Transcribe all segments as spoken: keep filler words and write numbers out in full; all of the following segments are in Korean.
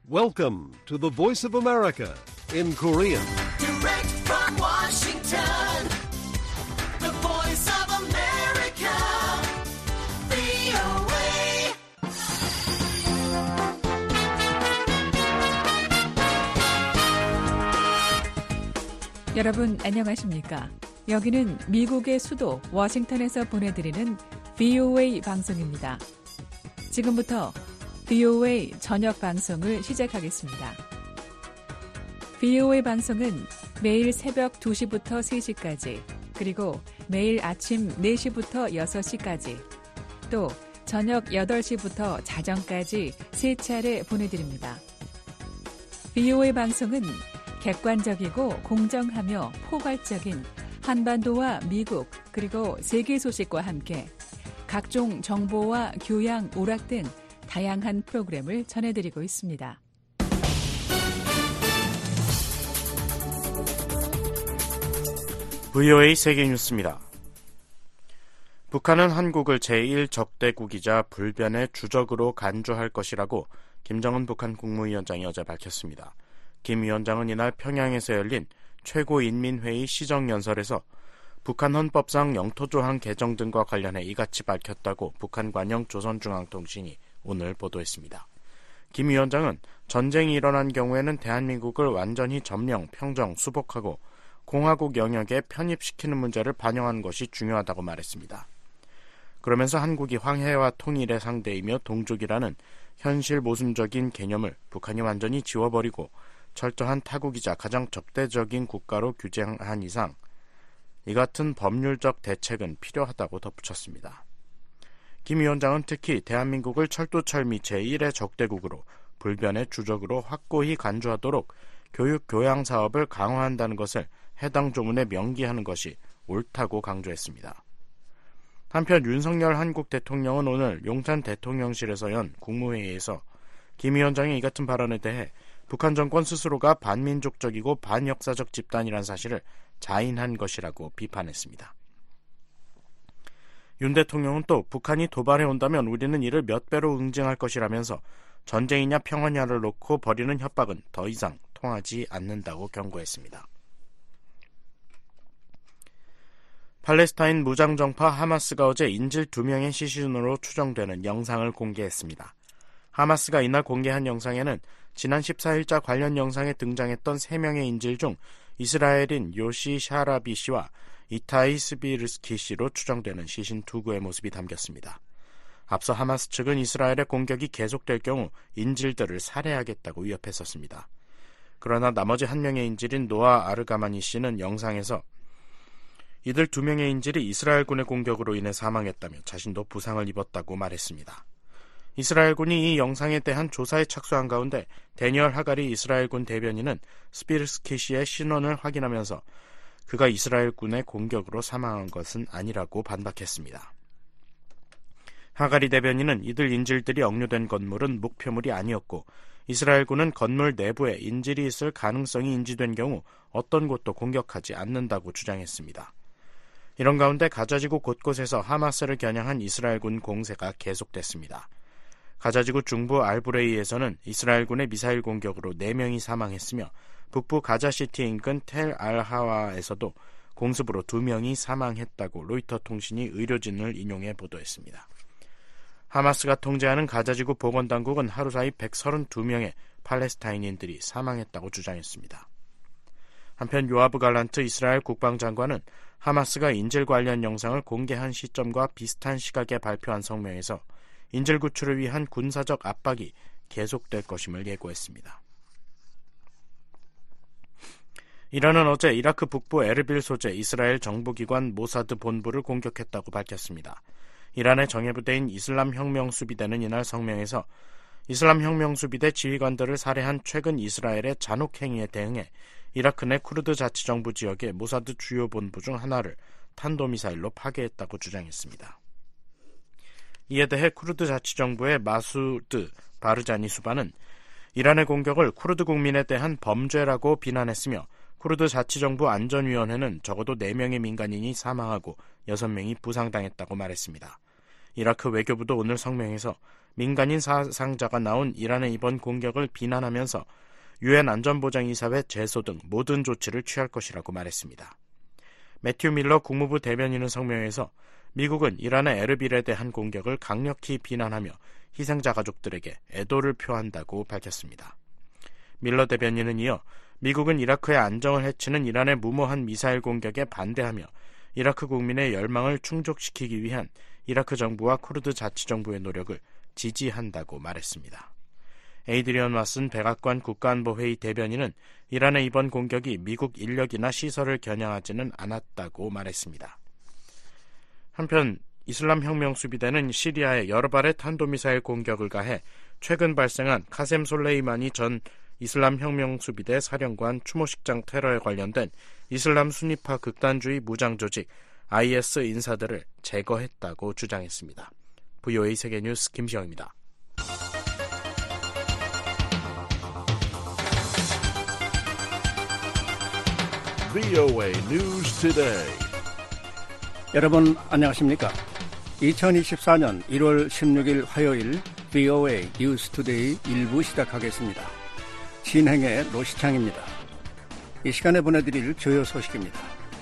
Welcome to the Voice of America in Korean. Direct from Washington, the Voice of America, 브이오에이. 여러분 안녕하십니까? 여기는 미국의 수도 워싱턴에서 보내드리는 브이오에이 방송입니다. 지금부터 브이오에이 저녁 방송을 시작하겠습니다. 브이오에이 방송은 매일 새벽 두 시부터 세 시까지, 그리고 매일 아침 네 시부터 여섯 시까지, 또 저녁 여덟 시부터 자정까지 세 차례 보내드립니다. 브이오에이 방송은 객관적이고 공정하며 포괄적인 한반도와 미국 그리고 세계 소식과 함께 각종 정보와 교양, 오락 등 다양한 프로그램을 전해드리고 있습니다. 브이오에이 세계뉴스입니다. 북한은 한국을 제일 적대국이자 불변의 주적으로 간주할 것이라고 김정은 북한 국무위원장이 어제 밝혔습니다. 김 위원장은 이날 평양에서 열린 최고인민회의 시정연설에서 북한 헌법상 영토조항 개정 등과 관련해 이같이 밝혔다고 북한 관영 조선중앙통신이 오늘 보도했습니다. 김 위원장은 전쟁이 일어난 경우에는 대한민국을 완전히 점령, 평정, 수복하고 공화국 영역에 편입시키는 문제를 반영하는 것이 중요하다고 말했습니다. 그러면서 한국이 황해와 통일의 상대이며 동족이라는 현실 모순적인 개념을 북한이 완전히 지워버리고 철저한 타국이자 가장 적대적인 국가로 규정한 이상 이 같은 법률적 대책은 필요하다고 덧붙였습니다. 김 위원장은 특히 대한민국을 철도철 및 제일의 적대국으로 불변의 주적으로 확고히 간주하도록 교육 교양 사업을 강화한다는 것을 해당 조문에 명기하는 것이 옳다고 강조했습니다. 한편 윤석열 한국 대통령은 오늘 용산 대통령실에서 연 국무회의에서 김 위원장의 이 같은 발언에 대해 북한 정권 스스로가 반민족적이고 반역사적 집단이라는 사실을 자인한 것이라고 비판했습니다. 윤 대통령은 또 북한이 도발해 온다면 우리는 이를 몇 배로 응징할 것이라면서 전쟁이냐 평화냐를 놓고 벌이는 협박은 더 이상 통하지 않는다고 경고했습니다. 팔레스타인 무장정파 하마스가 어제 인질 두 명의 시신으로 추정되는 영상을 공개했습니다. 하마스가 이날 공개한 영상에는 지난 십사일자 관련 영상에 등장했던 세 명의 인질 중 이스라엘인 요시 샤라비 씨와 이타이 스비르스키 씨로 추정되는 시신 두 구의 모습이 담겼습니다. 앞서 하마스 측은 이스라엘의 공격이 계속될 경우 인질들을 살해하겠다고 위협했었습니다. 그러나 나머지 한 명의 인질인 노아 아르가마니 씨는 영상에서 이들 두 명의 인질이 이스라엘군의 공격으로 인해 사망했다며 자신도 부상을 입었다고 말했습니다. 이스라엘군이 이 영상에 대한 조사에 착수한 가운데 데니얼 하가리 이스라엘군 대변인은 스비르스키 씨의 신원을 확인하면서 그가 이스라엘군의 공격으로 사망한 것은 아니라고 반박했습니다. 하가리 대변인은 이들 인질들이 억류된 건물은 목표물이 아니었고 이스라엘군은 건물 내부에 인질이 있을 가능성이 인지된 경우 어떤 곳도 공격하지 않는다고 주장했습니다. 이런 가운데 가자지구 곳곳에서 하마스를 겨냥한 이스라엘군 공세가 계속됐습니다. 가자지구 중부 알브레이에서는 이스라엘군의 미사일 공격으로 네 명이 사망했으며 북부 가자시티 인근 텔 알하와에서도 공습으로 두 명이 사망했다고 로이터 통신이 의료진을 인용해 보도했습니다. 하마스가 통제하는 가자지구 보건당국은 하루 사이 백삼십이 명의 팔레스타인인들이 사망했다고 주장했습니다. 한편 요아브 갈란트 이스라엘 국방장관은 하마스가 인질 관련 영상을 공개한 시점과 비슷한 시각에 발표한 성명에서 인질 구출을 위한 군사적 압박이 계속될 것임을 예고했습니다. 이란은 어제 이라크 북부 에르빌 소재 이스라엘 정보기관 모사드 본부를 공격했다고 밝혔습니다. 이란의 정예부대인 이슬람혁명수비대는 이날 성명에서 이슬람혁명수비대 지휘관들을 살해한 최근 이스라엘의 잔혹 행위에 대응해 이라크 내 쿠르드 자치정부 지역의 모사드 주요 본부 중 하나를 탄도미사일로 파괴했다고 주장했습니다. 이에 대해 쿠르드 자치정부의 마수드 바르자니 수반은 이란의 공격을 쿠르드 국민에 대한 범죄라고 비난했으며 쿠르드 자치정부 안전위원회는 적어도 네 명의 민간인이 사망하고 여섯 명이 부상당했다고 말했습니다. 이라크 외교부도 오늘 성명에서 민간인 사상자가 나온 이란의 이번 공격을 비난하면서 유엔 안전보장이사회 제소 등 모든 조치를 취할 것이라고 말했습니다. 매튜 밀러 국무부 대변인은 성명에서 미국은 이란의 에르빌에 대한 공격을 강력히 비난하며 희생자 가족들에게 애도를 표한다고 밝혔습니다. 밀러 대변인은 이어 미국은 이라크의 안정을 해치는 이란의 무모한 미사일 공격에 반대하며 이라크 국민의 열망을 충족시키기 위한 이라크 정부와 쿠르드 자치정부의 노력을 지지한다고 말했습니다. 에이드리언 왓슨 백악관 국가안보회의 대변인은 이란의 이번 공격이 미국 인력이나 시설을 겨냥하지는 않았다고 말했습니다. 한편 이슬람 혁명 수비대는 시리아에 여러 발의 탄도미사일 공격을 가해 최근 발생한 카셈 솔레이마니 전 이슬람 혁명 수비대 사령관 추모식장 테러에 관련된 이슬람 순위파 극단주의 무장 조직 아이에스 인사들을 제거했다고 주장했습니다. 브이오에이 세계뉴스 김시영입니다. 브이오에이 News Today. 여러분 안녕하십니까? 이천이십사년 일월 십육일 화요일 브이오에이 뉴스 투데이 일 부 시작하겠습니다. 진행의 노시창입니다. 이 시간에 보내드릴 주요 소식입니다.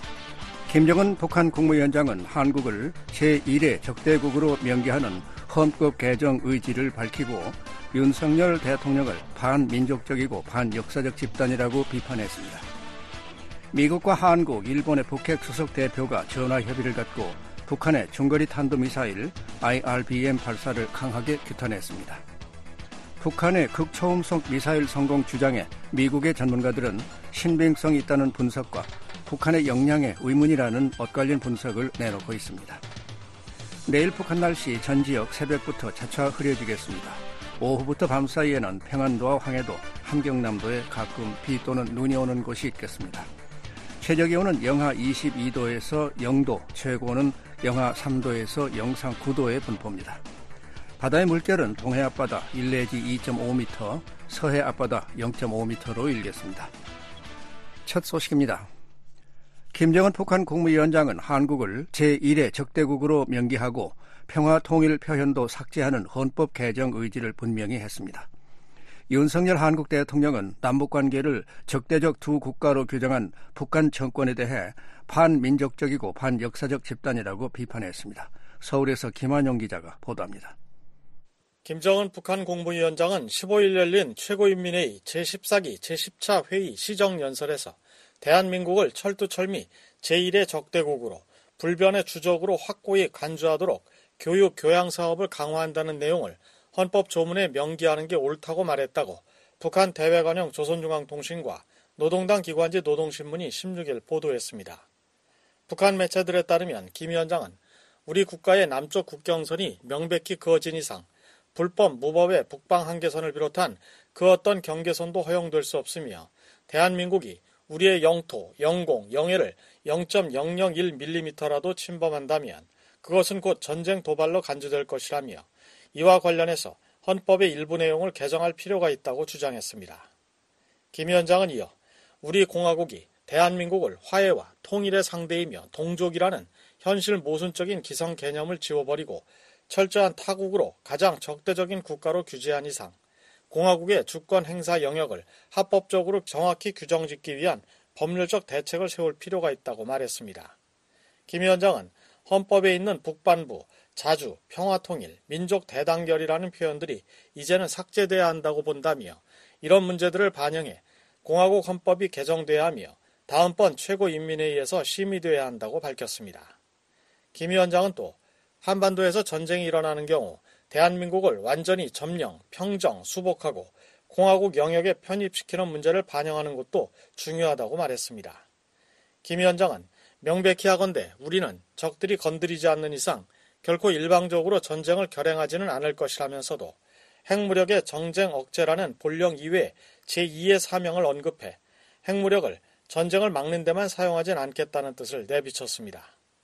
김정은 북한 국무위원장은 한국을 제일의 적대국으로 명기하는 헌법 개정 의지를 밝히고 윤석열 대통령을 반민족적이고 반역사적 집단이라고 비판했습니다. 미국과 한국, 일본의 북핵 수석 대표가 전화협의를 갖고 북한의 중거리 탄도미사일 아이알비엠 발사를 강하게 규탄했습니다. 북한의 극초음속 미사일 성공 주장에 미국의 전문가들은 신빙성이 있다는 분석과 북한의 역량에 의문이라는 엇갈린 분석을 내놓고 있습니다. 내일 북한 날씨 전 지역 새벽부터 차차 흐려지겠습니다. 오후부터 밤 사이에는 평안도와 황해도, 함경남도에 가끔 비 또는 눈이 오는 곳이 있겠습니다. 최저기온은 영하 이십이도에서 영도, 최고는 영하 삼도에서 영상 구도의 분포입니다. 바다의 물결은 동해 앞바다 일 내지 이 점 오 미터, 서해 앞바다 영 점 오 미터로 일겠습니다. 첫 소식입니다. 김정은 북한 국무위원장은 한국을 제일의 적대국으로 명기하고 평화통일 표현도 삭제하는 헌법 개정 의지를 분명히 했습니다. 윤석열 한국 대통령은 남북관계를 적대적 두 국가로 규정한 북한 정권에 대해 반민족적이고 반역사적 집단이라고 비판했습니다. 서울에서 김한용 기자가 보도합니다. 김정은 북한 국무위원장은 십오일 열린 최고인민회의 제십사기 제십차 회의 시정연설에서 대한민국을 철두철미 제일의 적대국으로 불변의 주적으로 확고히 간주하도록 교육, 교양 사업을 강화한다는 내용을 헌법 조문에 명기하는 게 옳다고 말했다고 북한 대외관용 조선중앙통신과 노동당 기관지 노동신문이 십육일 보도했습니다. 북한 매체들에 따르면 김 위원장은 우리 국가의 남쪽 국경선이 명백히 그어진 이상 불법 무법의 북방 한계선을 비롯한 그 어떤 경계선도 허용될 수 없으며 대한민국이 우리의 영토, 영공, 영해를 영 점 영영일 밀리미터라도 침범한다면 그것은 곧 전쟁 도발로 간주될 것이라며 이와 관련해서 헌법의 일부 내용을 개정할 필요가 있다고 주장했습니다. 김 위원장은 이어 우리 공화국이 대한민국을 화해와 통일의 상대이며 동족이라는 현실 모순적인 기성 개념을 지워버리고 철저한 타국으로 가장 적대적인 국가로 규제한 이상 공화국의 주권 행사 영역을 합법적으로 정확히 규정짓기 위한 법률적 대책을 세울 필요가 있다고 말했습니다. 김 위원장은 헌법에 있는 북반부, 자주, 평화통일, 민족 대단결이라는 표현들이 이제는 삭제돼야 한다고 본다며 이런 문제들을 반영해 공화국 헌법이 개정돼야 하며 다음번 최고인민회의에서 심의돼야 한다고 밝혔습니다. 김 위원장은 또 한반도에서 전쟁이 일어나는 경우 대한민국을 완전히 점령, 평정, 수복하고 공화국 영역에 편입시키는 문제를 반영하는 것도 중요하다고 말했습니다. 김 위원장은 명백히 하건대 우리는 적들이 건드리지 않는 이상 결코 일방적으로 전쟁을 결행하지는 않을 것이라면서도 핵무력의 정쟁 억제라는 본령 이외 제이의 사명을 언급해 핵무력을 전쟁을 막는 데만 사용하진 않겠다는 뜻을 내비쳤습니다.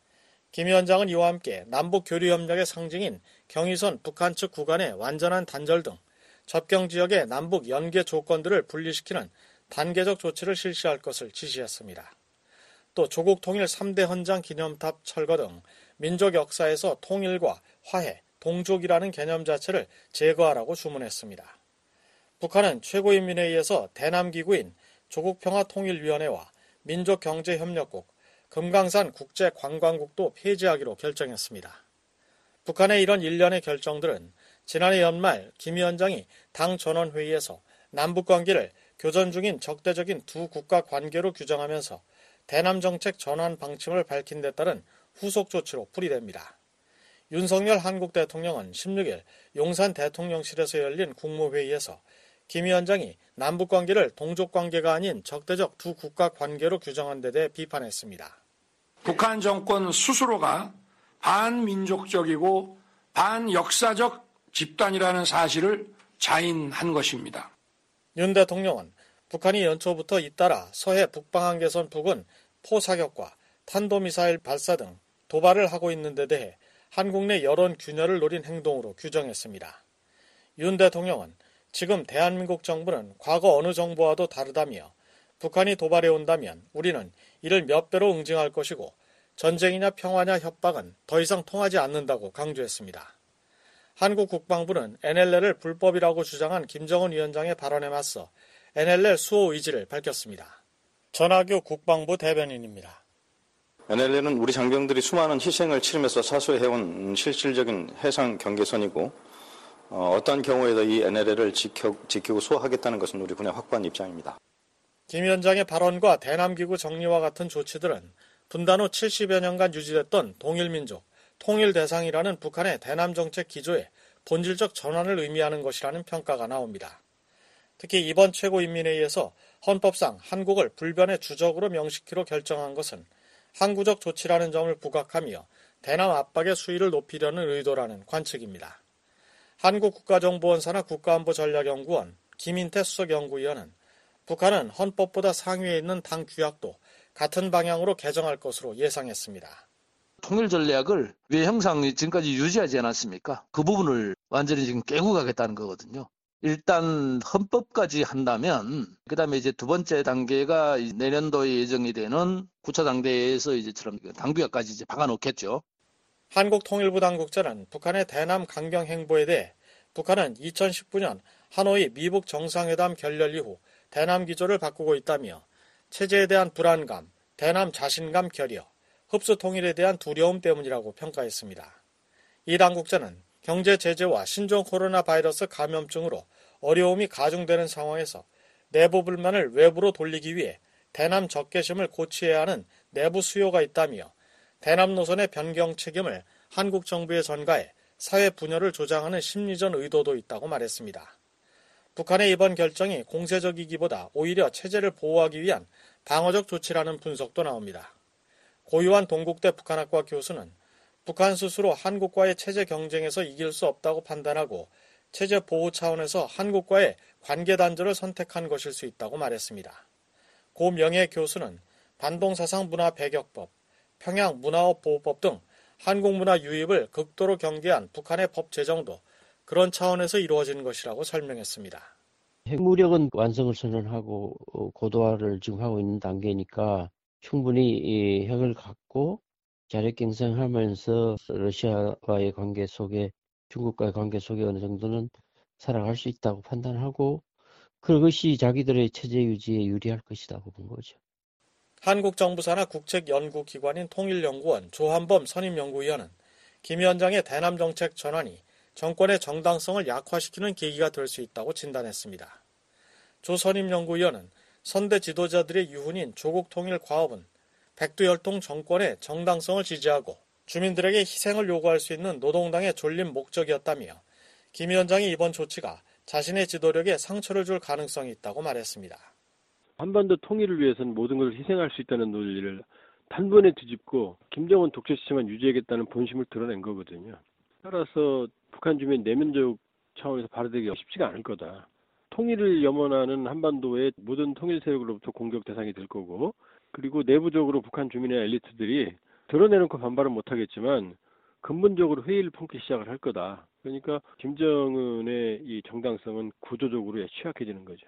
김 위원장은 이와 함께 남북교류협력의 상징인 경의선 북한 측 구간의 완전한 단절 등 접경지역의 남북 연계 조건들을 분리시키는 단계적 조치를 실시할 것을 지시했습니다. 또 조국 통일 삼 대 헌장 기념탑 철거 등 민족 역사에서 통일과 화해, 동족이라는 개념 자체를 제거하라고 주문했습니다. 북한은 최고인민회의에서 대남기구인 조국평화통일위원회와 민족경제협력국, 금강산 국제관광국도 폐지하기로 결정했습니다. 북한의 이런 일련의 결정들은 지난해 연말 김 위원장이 당 전원회의에서 남북관계를 교전 중인 적대적인 두 국가 관계로 규정하면서 대남정책 전환 방침을 밝힌 데 따른 후속 조치로 풀이됩니다. 윤석열 한국 대통령은 십육 일 용산 대통령실에서 열린 국무회의에서 김 위원장이 남북관계를 동족관계가 아닌 적대적 두 국가 관계로 규정한 데 대해 비판했습니다. 북한 정권 스스로가 반민족적이고 반역사적 집단이라는 사실을 자인한 것입니다. 윤 대통령은 북한이 연초부터 잇따라 서해 북방한계선 부근 포사격과 탄도미사일 발사 등 도발을 하고 있는 데 대해 한국 내 여론 균열을 노린 행동으로 규정했습니다. 윤 대통령은 지금 대한민국 정부는 과거 어느 정부와도 다르다며 북한이 도발해 온다면 우리는 이를 몇 배로 응징할 것이고 전쟁이냐 평화냐 협박은 더 이상 통하지 않는다고 강조했습니다. 한국 국방부는 엔엘엘을 불법이라고 주장한 김정은 위원장의 발언에 맞서 엔엘엘 수호 의지를 밝혔습니다. 전하교 국방부 대변인입니다. 엔엘엘은 우리 장병들이 수많은 희생을 치르면서 사수해온 실질적인 해상 경계선이고 어, 어떠한 경우에도 이 엔엘엘을 지켜, 지키고 수호하겠다는 것은 우리 군의 확고한 입장입니다. 김 위원장의 발언과 대남기구 정리와 같은 조치들은 분단 후 칠십여 년간 유지됐던 동일민족, 통일대상이라는 북한의 대남정책 기조의 본질적 전환을 의미하는 것이라는 평가가 나옵니다. 특히 이번 최고인민회의에서 헌법상 한국을 불변의 주적으로 명시키로 결정한 것은 항구적 조치라는 점을 부각하며 대남 압박의 수위를 높이려는 의도라는 관측입니다. 한국국가정보원사나 국가안보전략연구원 김인태 수석연구위원은 북한은 헌법보다 상위에 있는 당 규약도 같은 방향으로 개정할 것으로 예상했습니다. 통일 전략을 외형상 지금까지 유지하지 않았습니까? 그 부분을 완전히 지금 깨고 가겠다는 거거든요. 일단 헌법까지 한다면 그다음에 이제 두 번째 단계가 내년도에 예정이 되는 구차 당대에서 이제처럼 당규약까지 이제 박아놓겠죠. 한국통일부 당국자는 북한의 대남 강경 행보에 대해 북한은 이천십구 년 하노이 미북 정상회담 결렬 이후 대남 기조를 바꾸고 있다며 체제에 대한 불안감, 대남 자신감 결여, 흡수 통일에 대한 두려움 때문이라고 평가했습니다. 이 당국자는 경제 제재와 신종 코로나 바이러스 감염증으로 어려움이 가중되는 상황에서 내부 불만을 외부로 돌리기 위해 대남 적개심을 고취해야 하는 내부 수요가 있다며 대남 노선의 변경 책임을 한국 정부에 전가해 사회 분열을 조장하는 심리전 의도도 있다고 말했습니다. 북한의 이번 결정이 공세적이기보다 오히려 체제를 보호하기 위한 방어적 조치라는 분석도 나옵니다. 고유한 동국대 북한학과 교수는 북한 스스로 한국과의 체제 경쟁에서 이길 수 없다고 판단하고 체제 보호 차원에서 한국과의 관계 단절을 선택한 것일 수 있다고 말했습니다. 고 명예 교수는 반동사상 문화 배격법, 평양 문화업 보호법 등 한국 문화 유입을 극도로 경계한 북한의 법 제정도 그런 차원에서 이루어진 것이라고 설명했습니다. 핵무력은 완성을 선언하고 고도화를 지금 하고 있는 단계니까 충분히 이 핵을 갖고 자력 경쟁하면서 러시아와의 관계 속에 중국과의 관계 속에 어느 정도는 살아갈 수 있다고 판단하고 그것이 자기들의 체제 유지에 유리할 것이라고 본 거죠. 한국 정부 산하 국책연구기관인 통일연구원 조한범 선임연구위원은 김 위원장의 대남 정책 전환이 정권의 정당성을 약화시키는 계기가 될 수 있다고 진단했습니다. 조 선임연구위원은 선대 지도자들의 유훈인 조국통일과업은 백두혈통 정권의 정당성을 지지하고 주민들에게 희생을 요구할 수 있는 노동당의 존립 목적이었다며 김 위원장의 이번 조치가 자신의 지도력에 상처를 줄 가능성이 있다고 말했습니다. 한반도 통일을 위해서는 모든 것을 희생할 수 있다는 논리를 단번에 뒤집고 김정은 독재 시스템만 유지하겠다는 본심을 드러낸 거거든요. 따라서 북한 주민 내면적 차원에서 발휘되기 쉽지가 않을 거다. 통일을 염원하는 한반도의 모든 통일 세력으로부터 공격 대상이 될 거고 그리고 내부적으로 북한 주민의 엘리트들이 드러내놓고 반발은 못하겠지만 근본적으로 회의를 품기 시작을 할 거다. 그러니까 김정은의 이 정당성은 구조적으로 취약해지는 거죠.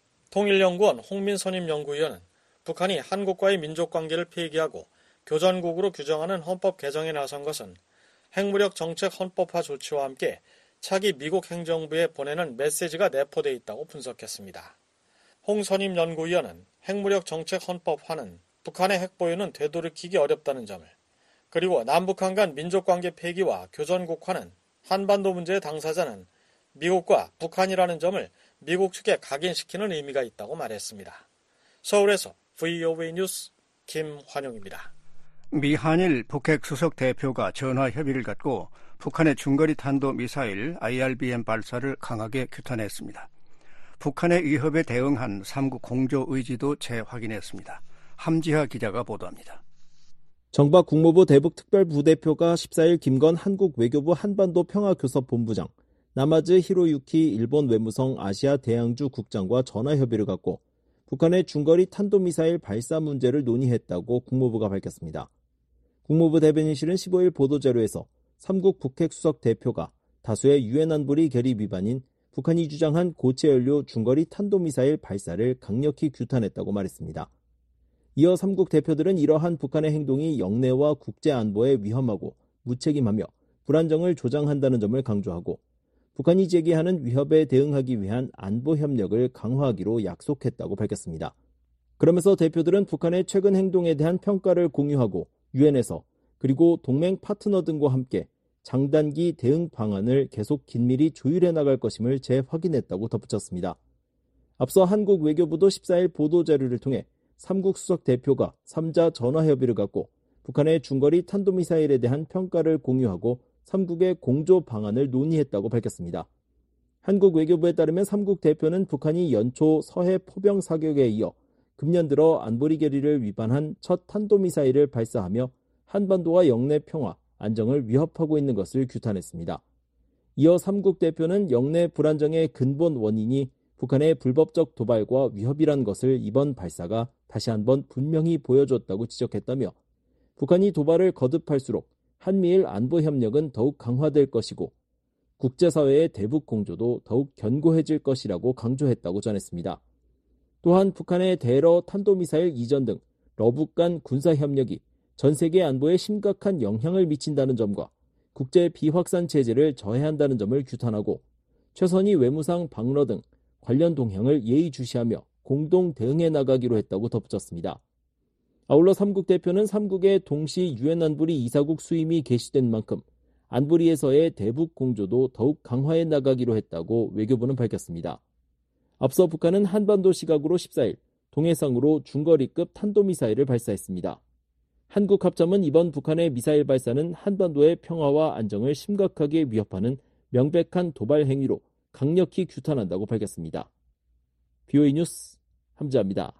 통일연구원 홍민 선임연구위원은 북한이 한국과의 민족관계를 폐기하고 교전국으로 규정하는 헌법 개정에 나선 것은 핵무력 정책 헌법화 조치와 함께 차기 미국 행정부에 보내는 메시지가 내포돼 있다고 분석했습니다. 홍선임 연구위원은 핵무력 정책 헌법화는 북한의 핵보유는 되돌이키기 어렵다는 점을, 그리고 남북한 간 민족관계 폐기와 교전국화는 한반도 문제의 당사자는 미국과 북한이라는 점을 미국 측에 각인시키는 의미가 있다고 말했습니다. 서울에서 브이오에이 뉴스 김환용입니다. 미 한일 북핵 수석 대표가 전화 협의를 갖고 북한의 중거리 탄도미사일 아이알비엠 발사를 강하게 규탄했습니다. 북한의 위협에 대응한 삼국 공조 의지도 재확인했습니다. 함지하 기자가 보도합니다. 정박 국무부 대북특별부대표가 십사일 김건 한국 외교부 한반도 평화교섭본부장, 나마즈 히로유키 일본 외무성 아시아 대양주 국장과 전화협의를 갖고 북한의 중거리 탄도미사일 발사 문제를 논의했다고 국무부가 밝혔습니다. 국무부 대변인실은 십오일 보도자료에서 삼국 북핵 수석 대표가 다수의 유엔 안보리 결의 위반인 북한이 주장한 고체연료 중거리 탄도미사일 발사를 강력히 규탄했다고 말했습니다. 이어 삼국 대표들은 이러한 북한의 행동이 영내와 국제안보에 위험하고 무책임하며 불안정을 조장한다는 점을 강조하고 북한이 제기하는 위협에 대응하기 위한 안보협력을 강화하기로 약속했다고 밝혔습니다. 그러면서 대표들은 북한의 최근 행동에 대한 평가를 공유하고 유엔에서 그리고 동맹 파트너 등과 함께 장단기 대응 방안을 계속 긴밀히 조율해 나갈 것임을 재확인했다고 덧붙였습니다. 앞서 한국 외교부도 십사일 보도자료를 통해 삼국 수석 대표가 삼자 전화협의를 갖고 북한의 중거리 탄도미사일에 대한 평가를 공유하고 삼국의 공조 방안을 논의했다고 밝혔습니다. 한국 외교부에 따르면 삼국 대표는 북한이 연초 서해 포병 사격에 이어 금년 들어 안보리 결의를 위반한 첫 탄도미사일을 발사하며 한반도와 영내 평화, 안정을 위협하고 있는 것을 규탄했습니다. 이어 삼국 대표는 영내 불안정의 근본 원인이 북한의 불법적 도발과 위협이란 것을 이번 발사가 다시 한번 분명히 보여줬다고 지적했다며 북한이 도발을 거듭할수록 한미일 안보협력은 더욱 강화될 것이고 국제사회의 대북 공조도 더욱 견고해질 것이라고 강조했다고 전했습니다. 또한 북한의 대러 탄도미사일 이전 등 러북 간 군사협력이 전 세계 안보에 심각한 영향을 미친다는 점과 국제 비확산 체제를 저해한다는 점을 규탄하고 최선희 외무상 방러 등 관련 동향을 예의주시하며 공동 대응해 나가기로 했다고 덧붙였습니다. 아울러 삼국 대표는 삼국의 동시 유엔 안보리 이사국 수임이 개시된 만큼 안보리에서의 대북 공조도 더욱 강화해 나가기로 했다고 외교부는 밝혔습니다. 앞서 북한은 한반도 시각으로 십사일 동해상으로 중거리급 탄도미사일을 발사했습니다. 한국 합참은 이번 북한의 미사일 발사는 한반도의 평화와 안정을 심각하게 위협하는 명백한 도발 행위로 강력히 규탄한다고 밝혔습니다. 브이오에이 뉴스 함지아입니다.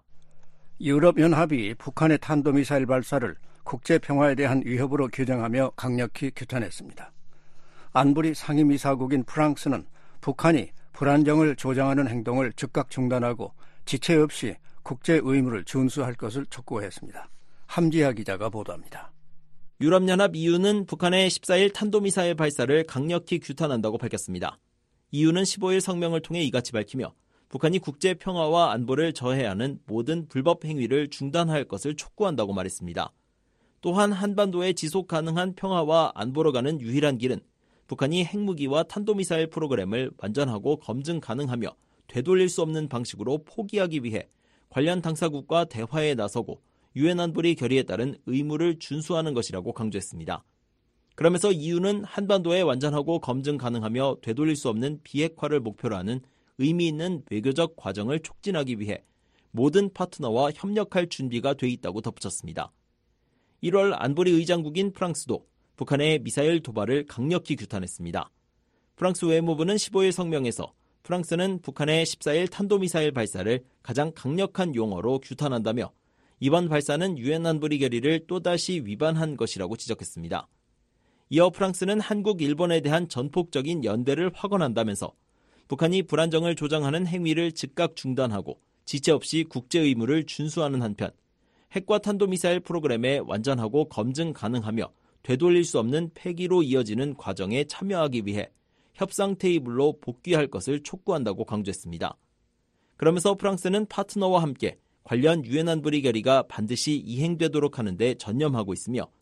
유럽연합이 북한의 탄도미사일 발사를 국제평화에 대한 위협으로 규정하며 강력히 규탄했습니다. 안보리 상임이사국인 프랑스는 북한이 불안정을 조장하는 행동을 즉각 중단하고 지체 없이 국제 의무를 준수할 것을 촉구했습니다. 함지하 기자가 보도합니다. 유럽연합 이유는 북한의 십사일 탄도미사일 발사를 강력히 규탄한다고 밝혔습니다. 이유는 십오일 성명을 통해 이같이 밝히며 북한이 국제 평화와 안보를 저해하는 모든 불법 행위를 중단할 것을 촉구한다고 말했습니다. 또한 한반도의 지속 가능한 평화와 안보로 가는 유일한 길은 북한이 핵무기와 탄도미사일 프로그램을 완전하고 검증 가능하며 되돌릴 수 없는 방식으로 포기하기 위해 관련 당사국과 대화에 나서고 유엔 안보리 결의에 따른 의무를 준수하는 것이라고 강조했습니다. 그러면서 이유는 한반도에 완전하고 검증 가능하며 되돌릴 수 없는 비핵화를 목표로 하는 의미 있는 외교적 과정을 촉진하기 위해 모든 파트너와 협력할 준비가 돼 있다고 덧붙였습니다. 일월 안보리 의장국인 프랑스도 북한의 미사일 도발을 강력히 규탄했습니다. 프랑스 외무부는 십오일 성명에서 프랑스는 북한의 십사일 탄도미사일 발사를 가장 강력한 용어로 규탄한다며 이번 발사는 유엔 안보리 결의를 또다시 위반한 것이라고 지적했습니다. 이어 프랑스는 한국, 일본에 대한 전폭적인 연대를 확언한다면서 북한이 불안정을 조장하는 행위를 즉각 중단하고 지체 없이 국제 의무를 준수하는 한편 핵과 탄도미사일 프로그램에 완전하고 검증 가능하며 되돌릴 수 없는 폐기로 이어지는 과정에 참여하기 위해 협상 테이블로 복귀할 것을 촉구한다고 강조했습니다. 그러면서 프랑스는 파트너와 함께 관련 유엔 안보리 결의가 반드시 이행되도록 하는 데 전념하고 있으며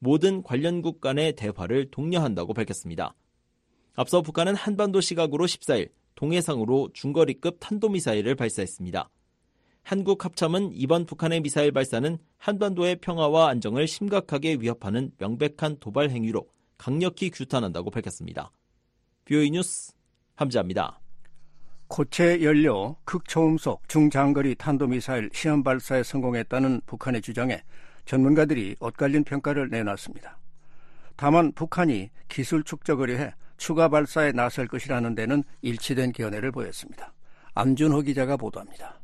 모든 관련국 간의 대화를 독려한다고 밝혔습니다. 앞서 북한은 한반도 시각으로 십사일 동해상으로 중거리급 탄도미사일을 발사했습니다. 한국 합참은 이번 북한의 미사일 발사는 한반도의 평화와 안정을 심각하게 위협하는 명백한 도발 행위로 강력히 규탄한다고 밝혔습니다. 비오이 뉴스 함지아입니다. 고체 연료 극초음속 중장거리 탄도미사일 시험 발사에 성공했다는 북한의 주장에 전문가들이 엇갈린 평가를 내놨습니다. 다만 북한이 기술 축적을 위해 추가 발사에 나설 것이라는 데는 일치된 견해를 보였습니다. 안준호 기자가 보도합니다.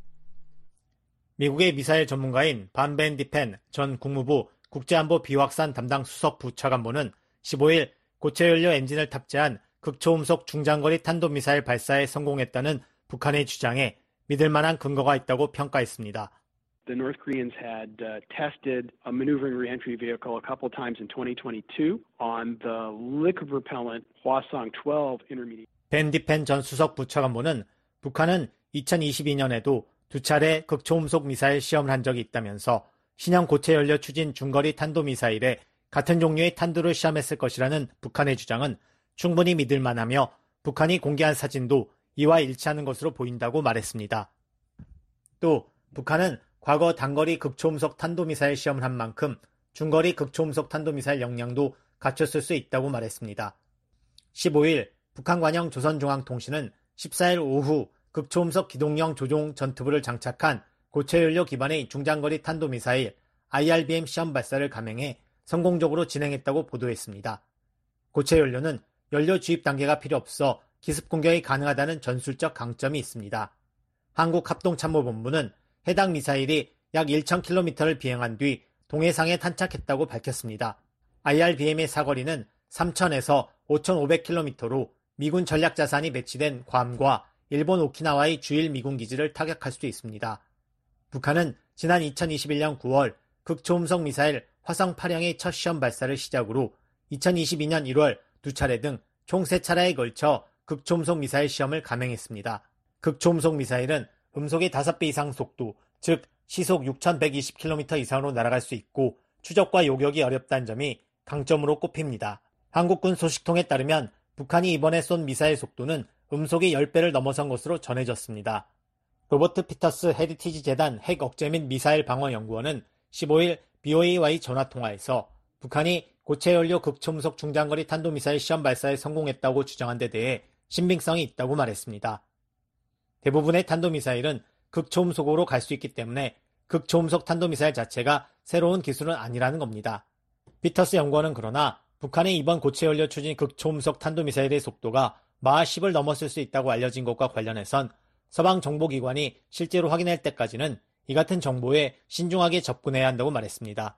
미국의 미사일 전문가인 반 벤 디펜 전 국무부 국제안보 비확산 담당 수석 부차관보는 십오일 고체연료 엔진을 탑재한 극초음속 중장거리 탄도미사일 발사에 성공했다는 북한의 주장에 믿을 만한 근거가 있다고 평가했습니다. The North Koreans had uh, tested a maneuvering reentry vehicle a couple times in twenty twenty-two on the liquid propellant Hwasong twelve intermediate. 벤 디펜 전 수석 부차관보는 북한은 이천이십이년에도 두 차례 극초음속 미사일 시험을 한 적이 있다면서 신형 고체연료 추진 중거리 탄도미사일에 같은 종류의 탄두를 시험했을 것이라는 북한의 주장은 충분히 믿을 만하며 북한이 공개한 사진도 이와 일치하는 것으로 보인다고 말했습니다. 또 북한은 과거 단거리 극초음속 탄도미사일 시험을 한 만큼 중거리 극초음속 탄도미사일 역량도 갖췄을 수 있다고 말했습니다. 십오일 북한 관영 조선중앙통신은 십사일 오후 극초음속 기동형 조종 전투부를 장착한 고체연료 기반의 중장거리 탄도미사일 아이알비엠 시험 발사를 감행해 성공적으로 진행했다고 보도했습니다. 고체연료는 연료 주입 단계가 필요 없어 기습 공격이 가능하다는 전술적 강점이 있습니다. 한국합동참모본부는 해당 미사일이 약 천 킬로미터를 비행한 뒤 동해상에 탄착했다고 밝혔습니다. 아이알비엠의 사거리는 삼천에서 오천오백 킬로미터로 미군 전략자산이 배치된 괌과 일본 오키나와의 주일 미군 기지를 타격할 수도 있습니다. 북한은 지난 이천이십일년 구월 극초음속 미사일 화성 팔 형의 첫 시험 발사를 시작으로 이천이십이년 일월 두 차례 등 총 세 차례에 걸쳐 극초음속 미사일 시험을 감행했습니다. 극초음속 미사일은 음속의 다섯 배 이상 속도, 즉 시속 육천백이십 킬로미터 이상으로 날아갈 수 있고 추적과 요격이 어렵다는 점이 강점으로 꼽힙니다. 한국군 소식통에 따르면 북한이 이번에 쏜 미사일 속도는 음속의 십 배를 넘어선 것으로 전해졌습니다. 로버트 피터스 헤리티지 재단 핵 억제 및 미사일 방어 연구원은 십오일 비오에이와의 전화통화에서 북한이 고체연료 극초음속 중장거리 탄도미사일 시험 발사에 성공했다고 주장한 데 대해 신빙성이 있다고 말했습니다. 대부분의 탄도미사일은 극초음속으로 갈 수 있기 때문에 극초음속 탄도미사일 자체가 새로운 기술은 아니라는 겁니다. 피터스 연구원은 그러나 북한의 이번 고체연료 추진 극초음속 탄도미사일의 속도가 마하 십을 넘었을 수 있다고 알려진 것과 관련해선 서방 정보기관이 실제로 확인할 때까지는 이 같은 정보에 신중하게 접근해야 한다고 말했습니다.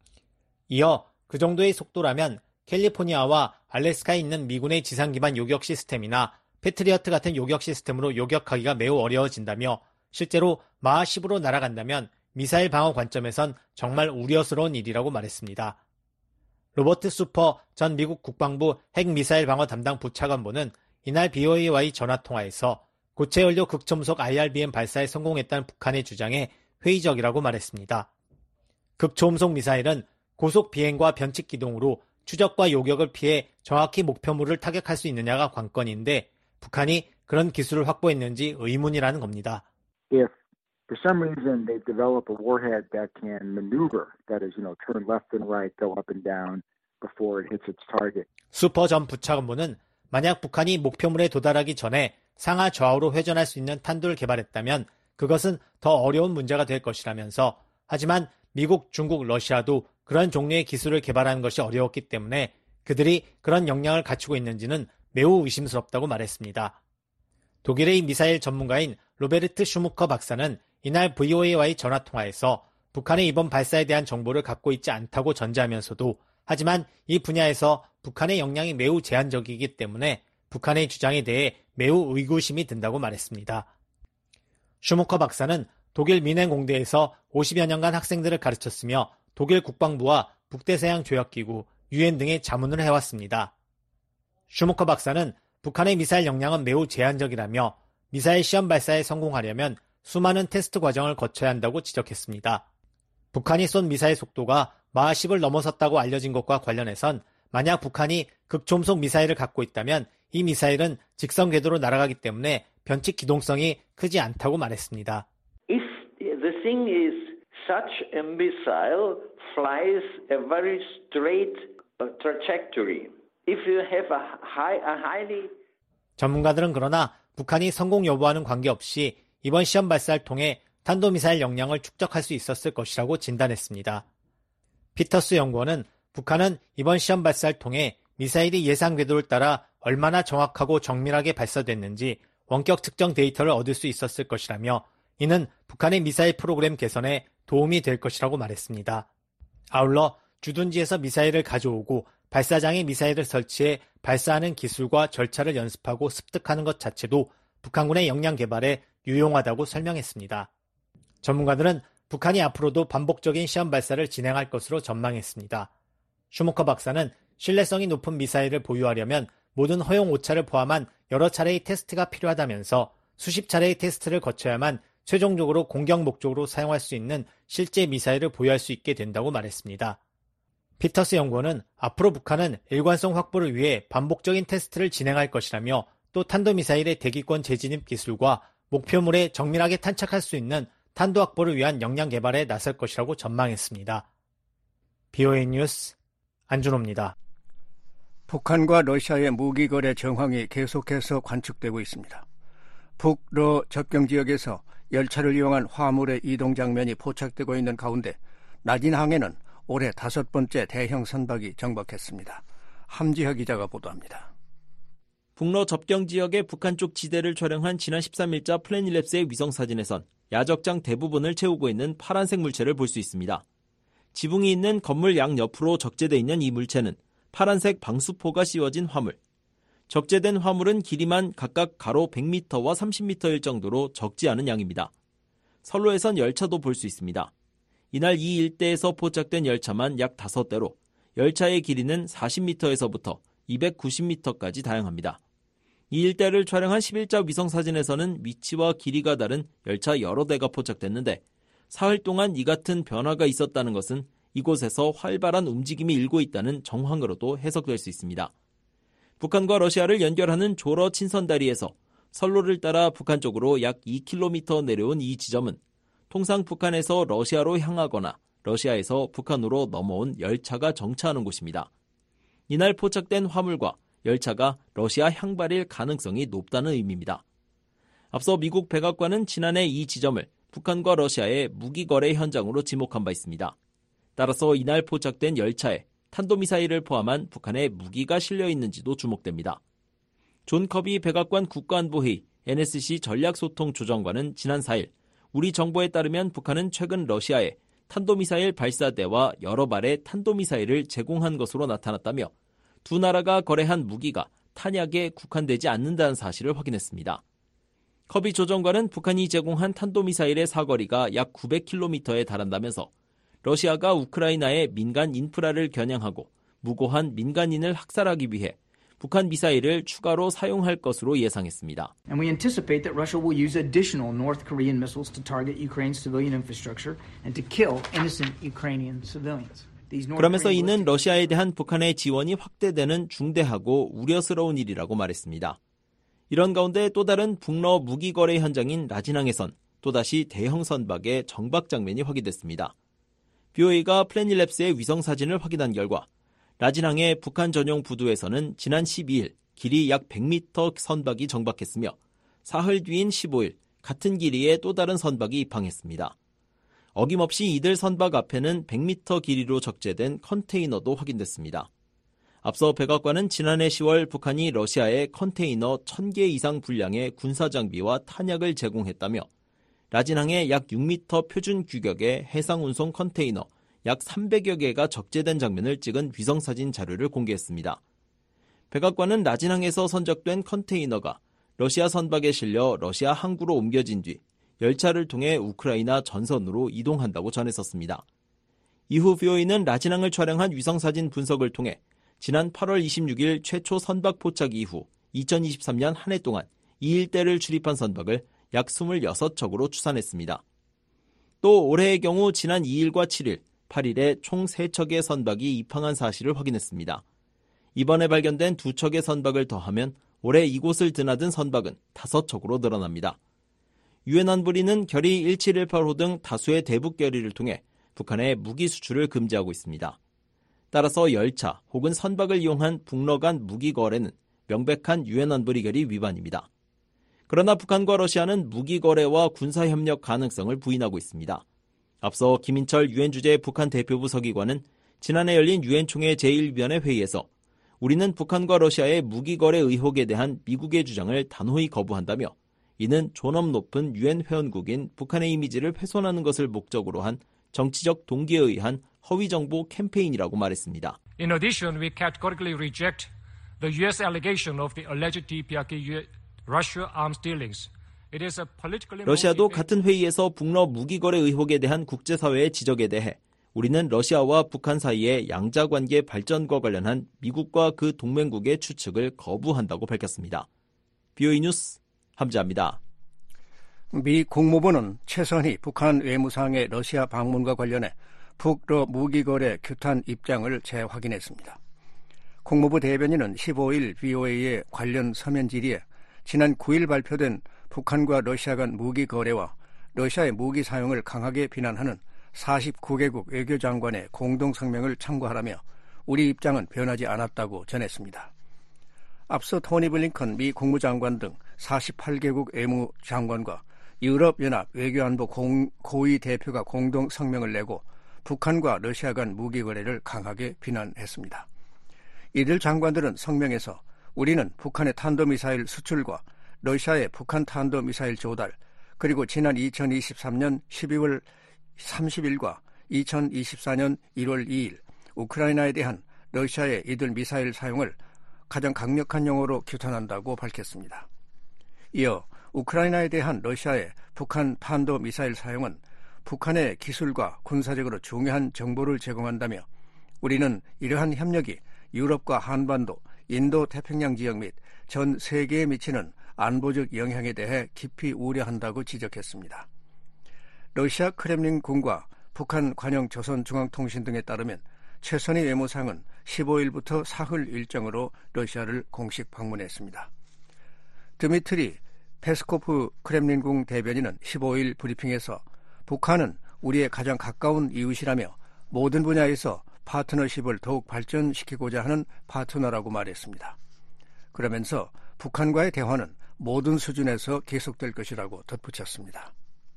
이어 그 정도의 속도라면 캘리포니아와 알래스카에 있는 미군의 지상 기반 요격 시스템이나 패트리어트 같은 요격 시스템으로 요격하기가 매우 어려워진다며 실제로 마하 십으로 날아간다면 미사일 방어 관점에선 정말 우려스러운 일이라고 말했습니다. 로버트 수퍼 전 미국 국방부 핵미사일 방어 담당 부차관보는 이날 비오에이와의 전화통화에서 고체연료 극초음속 아이알비엠 발사에 성공했다는 북한의 주장에 회의적이라고 말했습니다. 극초음속 미사일은 고속 비행과 변칙 기동으로 추적과 요격을 피해 정확히 목표물을 타격할 수 있느냐가 관건인데 북한이 그런 기술을 확보했는지 의문이라는 겁니다. If for some reason they develop a warhead that can maneuver, that is, you know, turn left and right, go up and down before it hits its target. 수퍼 전 부차관보는 만약 북한이 목표물에 도달하기 전에 상하 좌우로 회전할 수 있는 탄두를 개발했다면 그것은 더 어려운 문제가 될 것이라면서 하지만 미국, 중국, 러시아도 그런 종류의 기술을 개발하는 것이 어려웠기 때문에 그들이 그런 역량을 갖추고 있는지는 매우 의심스럽다고 말했습니다. 독일의 미사일 전문가인 로베르트 슈무커 박사는 이날 브이오에이와의 전화통화에서 북한의 이번 발사에 대한 정보를 갖고 있지 않다고 전제하면서도 하지만 이 분야에서 북한의 역량이 매우 제한적이기 때문에 북한의 주장에 대해 매우 의구심이 든다고 말했습니다. 슈무커 박사는 독일 미넨 공대에서 오십여 년간 학생들을 가르쳤으며 독일 국방부와 북대서양 조약기구, 유엔 등에 자문을 해왔습니다. 슈무커 박사는 북한의 미사일 역량은 매우 제한적이라며 미사일 시험 발사에 성공하려면 수많은 테스트 과정을 거쳐야 한다고 지적했습니다. 북한이 쏜 미사일 속도가 마하 십을 넘어섰다고 알려진 것과 관련해선 만약 북한이 극초음속 미사일을 갖고 있다면 이 미사일은 직선 궤도로 날아가기 때문에 변칙 기동성이 크지 않다고 말했습니다. If the thing is such a missile flies a very straight trajectory. If you have a high, a highly 전문가들은 그러나 북한이 성공 여부와는 관계없이 이번 시험 발사를 통해 탄도미사일 역량을 축적할 수 있었을 것이라고 진단했습니다. 피터스 연구원은 북한은 이번 시험 발사를 통해 미사일이 예상 궤도를 따라 얼마나 정확하고 정밀하게 발사됐는지 원격 측정 데이터를 얻을 수 있었을 것이라며 이는 북한의 미사일 프로그램 개선에 도움이 될 것이라고 말했습니다. 아울러 주둔지에서 미사일을 가져오고 발사장에 미사일을 설치해 발사하는 기술과 절차를 연습하고 습득하는 것 자체도 북한군의 역량 개발에 유용하다고 설명했습니다. 전문가들은 북한이 앞으로도 반복적인 시험 발사를 진행할 것으로 전망했습니다. 슈모커 박사는 신뢰성이 높은 미사일을 보유하려면 모든 허용 오차를 포함한 여러 차례의 테스트가 필요하다면서 수십 차례의 테스트를 거쳐야만 최종적으로 공격 목적으로 사용할 수 있는 실제 미사일을 보유할 수 있게 된다고 말했습니다. 피터스 연구원은 앞으로 북한은 일관성 확보를 위해 반복적인 테스트를 진행할 것이라며 또 탄도미사일의 대기권 재진입 기술과 목표물에 정밀하게 탄착할 수 있는 탄도 확보를 위한 역량 개발에 나설 것이라고 전망했습니다. 비오에이 뉴스 안준호입니다. 북한과 러시아의 무기 거래 정황이 계속해서 관측되고 있습니다. 북러 접경 지역에서 열차를 이용한 화물의 이동 장면이 포착되고 있는 가운데 라진항에는 올해 다섯 번째 대형 선박이 정박했습니다. 함지하 기자가 보도합니다. 북러 접경 지역의 북한 쪽 지대를 촬영한 지난 십삼 일자 플래닛랩스의 위성사진에선 야적장 대부분을 채우고 있는 파란색 물체를 볼 수 있습니다. 지붕이 있는 건물 양옆으로 적재되어 있는 이 물체는 파란색 방수포가 씌워진 화물. 적재된 화물은 길이만 각각 가로 백 미터와 삼십 미터일 정도로 적지 않은 양입니다. 선로에선 열차도 볼 수 있습니다. 이날 이 일대에서 포착된 열차만 약 다섯 대로 열차의 길이는 사십 미터에서부터 이백구십 미터까지 다양합니다. 이 일대를 촬영한 십 일자 위성사진에서는 위치와 길이가 다른 열차 여러 대가 포착됐는데 사흘 동안 이 같은 변화가 있었다는 것은 이곳에서 활발한 움직임이 일고 있다는 정황으로도 해석될 수 있습니다. 북한과 러시아를 연결하는 조러 친선다리에서 선로를 따라 북한 쪽으로 약 이 킬로미터 내려온 이 지점은 통상 북한에서 러시아로 향하거나 러시아에서 북한으로 넘어온 열차가 정차하는 곳입니다. 이날 포착된 화물과 열차가 러시아 향발일 가능성이 높다는 의미입니다. 앞서 미국 백악관은 지난해 이 지점을 북한과 러시아의 무기 거래 현장으로 지목한 바 있습니다. 따라서 이날 포착된 열차에 탄도미사일을 포함한 북한의 무기가 실려 있는지도 주목됩니다. 존 커비 백악관 국가안보회의 엔에스씨 전략소통조정관은 지난 사 일 우리 정보에 따르면 북한은 최근 러시아에 탄도미사일 발사대와 여러 발의 탄도미사일을 제공한 것으로 나타났다며 두 나라가 거래한 무기가 탄약에 국한되지 않는다는 사실을 확인했습니다. 커비 조정관은 북한이 제공한 탄도미사일의 사거리가 약 구백 킬로미터에 달한다면서 러시아가 우크라이나의 민간 인프라를 겨냥하고 무고한 민간인을 학살하기 위해 북한 미사일을 추가로 사용할 것으로 예상했습니다. And we anticipate that Russia will use additional North Korean missiles to target Ukraine's civilian infrastructure and to kill innocent Ukrainian civilians. 그러면서 이는 러시아에 대한 북한의 지원이 확대되는 중대하고 우려스러운 일이라고 말했습니다. 이런 가운데 또 다른 북러 무기 거래 현장인 라진항에선 또다시 대형 선박의 정박 장면이 확인됐습니다. 비오에이가 플래닛랩스의 위성사진을 확인한 결과 라진항의 북한 전용 부두에서는 지난 십이 일 길이 약 백 미터 선박이 정박했으며 사흘 뒤인 십오 일 같은 길이의 또 다른 선박이 입항했습니다. 어김없이 이들 선박 앞에는 백 미터 길이로 적재된 컨테이너도 확인됐습니다. 앞서 백악관은 지난해 시월 북한이 러시아에 컨테이너 천 개 이상 분량의 군사장비와 탄약을 제공했다며 라진항에 약 육 미터 표준 규격의 해상운송 컨테이너 약 삼백여 개가 적재된 장면을 찍은 위성사진 자료를 공개했습니다. 백악관은 라진항에서 선적된 컨테이너가 러시아 선박에 실려 러시아 항구로 옮겨진 뒤 열차를 통해 우크라이나 전선으로 이동한다고 전했었습니다. 이후 비오에이는 라진항을 촬영한 위성사진 분석을 통해 지난 팔월 이십육일 최초 선박 포착 이후 이천이십삼 년 한 해 동안 이 일대를 출입한 선박을 약 이십육 척으로 추산했습니다. 또 올해의 경우 지난 이 일과 칠 일 십팔 일에 총 세 척의 선박이 입항한 사실을 확인했습니다. 이번에 발견된 두 척의 선박을 더하면 올해 이곳을 드나든 선박은 다섯 척으로 늘어납니다. 유엔 안보리는 결의 일칠일팔 호 등 다수의 대북 결의를 통해 북한의 무기 수출을 금지하고 있습니다. 따라서 열차 혹은 선박을 이용한 북러 간 무기 거래는 명백한 유엔 안보리 결의 위반입니다. 그러나 북한과 러시아는 무기 거래와 군사 협력 가능성을 부인하고 있습니다. 앞서 김인철 유엔 주재 북한 대표부 서기관은 지난해 열린 유엔 총회 제일 위원회 회의에서 우리는 북한과 러시아의 무기 거래 의혹에 대한 미국의 주장을 단호히 거부한다며 이는 존엄 높은 유엔 회원국인 북한의 이미지를 훼손하는 것을 목적으로 한 정치적 동기에 의한 허위 정보 캠페인이라고 말했습니다. In addition, we categorically reject the U S allegation of the alleged 디피아케이 Russia arms dealings. It is a politically 러시아도 같은 회의에서 북러 무기 거래 의혹에 대한 국제사회의 지적에 대해 우리는 러시아와 북한 사이의 양자관계 발전과 관련한 미국과 그 동맹국의 추측을 거부한다고 밝혔습니다. 비오이 뉴스 함지아입니다. 미 국무부는 최선희 북한 외무상의 러시아 방문과 관련해 북러 무기거래 규탄 입장을 재확인했습니다. 국무부 대변인은 십오 일 브이오에이의 관련 서면 질의에 지난 구 일 발표된 북한과 러시아 간 무기 거래와 러시아의 무기 사용을 강하게 비난하는 사십구 개국 외교장관의 공동 성명을 참고하라며 우리 입장은 변하지 않았다고 전했습니다. 앞서 토니 블링컨 미 국무장관 등 사십팔 개국 외무장관과 유럽연합 외교안보 공, 고위 대표가 공동 성명을 내고 북한과 러시아 간 무기 거래를 강하게 비난했습니다. 이들 장관들은 성명에서 우리는 북한의 탄도미사일 수출과 러시아의 북한 탄도미사일 조달, 그리고 지난 이천이십삼 년 십이월 삼십일과 이천이십사 년 일월 이일 우크라이나에 대한 러시아의 이들 미사일 사용을 가장 강력한 용어로 규탄한다고 밝혔습니다. 이어 우크라이나에 대한 러시아의 북한 탄도 미사일 사용은 북한의 기술과 군사적으로 중요한 정보를 제공한다며 우리는 이러한 협력이 유럽과 한반도, 인도 태평양 지역 및 전 세계에 미치는 안보적 영향에 대해 깊이 우려한다고 지적했습니다. 러시아 크렘린궁과 북한 관영 조선중앙통신 등에 따르면 최선희 외무상은 십오 일부터 사흘 일정으로 러시아를 공식 방문했습니다. 드미트리 페스코프 크렘린궁 대변인은 십오 일 브리핑에서 북한은 우리의 가장 가까운 이웃이라며 모든 분야에서 파트너십을 더욱 발전시키고자 하는 파트너라고 말했습니다. 그러면서 북한과의 대화는 모든 수준에서 계속될 것이라고 덧붙였습니다.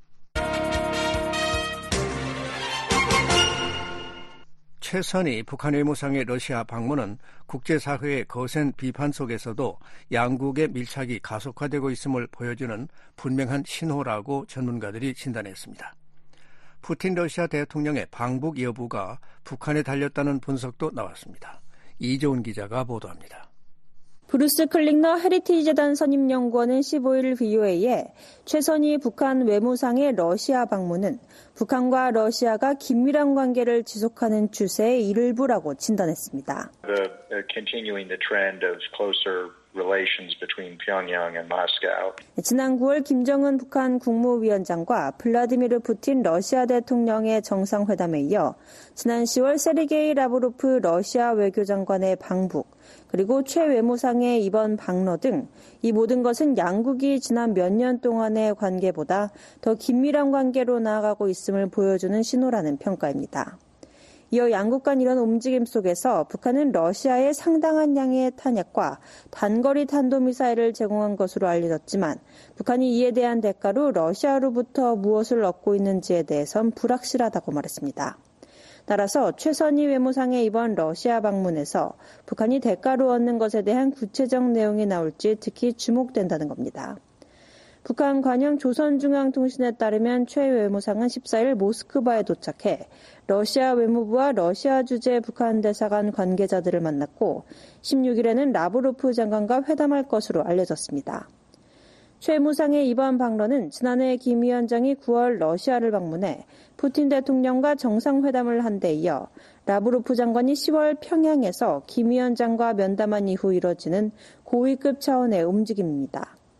최선희 북한 외무상의 러시아 방문은 국제사회의 거센 비판 속에서도 양국의 밀착이 가속화되고 있음을 보여주는 분명한 신호라고 전문가들이 진단했습니다. 푸틴 러시아 대통령의 방북 여부가 북한에 달렸다는 분석도 나왔습니다. 이조은 기자가 보도합니다. 브루스 클링너 헤리티지 재단 선임연구원은 십오 일 브이오에이에 최선희 북한 외무상의 러시아 방문은 북한과 러시아가 긴밀한 관계를 지속하는 추세의 일부라고 진단했습니다. The, uh, continuing the trend of closer relations between Pyongyang and Moscow. 지난 구월 김정은 북한 국무위원장과 블라디미르 푸틴 러시아 대통령의 정상회담에 이어 지난 시월 세르게이 라브로프 러시아 외교장관의 방북, 그리고 최 외무상의 이번 방러 등 이 모든 것은 양국이 지난 몇 년 동안의 관계보다 더 긴밀한 관계로 나아가고 있음을 보여주는 신호라는 평가입니다. 이어 양국 간 이런 움직임 속에서 북한은 러시아에 상당한 양의 탄약과 단거리 탄도미사일을 제공한 것으로 알려졌지만 북한이 이에 대한 대가로 러시아로부터 무엇을 얻고 있는지에 대해선 불확실하다고 말했습니다. 따라서 최선희 외무상의 이번 러시아 방문에서 북한이 대가로 얻는 것에 대한 구체적 내용이 나올지 특히 주목된다는 겁니다. 북한 관영 조선중앙통신에 따르면 최 외무상은 십사 일 모스크바에 도착해 러시아 외무부와 러시아 주재 북한 대사관 관계자들을 만났고 십육 일에는 라브로프 장관과 회담할 것으로 알려졌습니다. 최 외무상의 이번 방문은 지난해 김 위원장이 구월 러시아를 방문해 푸틴 대통령과 정상회담을 한 데 이어 라브로프 장관이 시월 평양에서 김 위원장과 면담한 이후 이뤄지는 고위급 차원의 움직임입니다.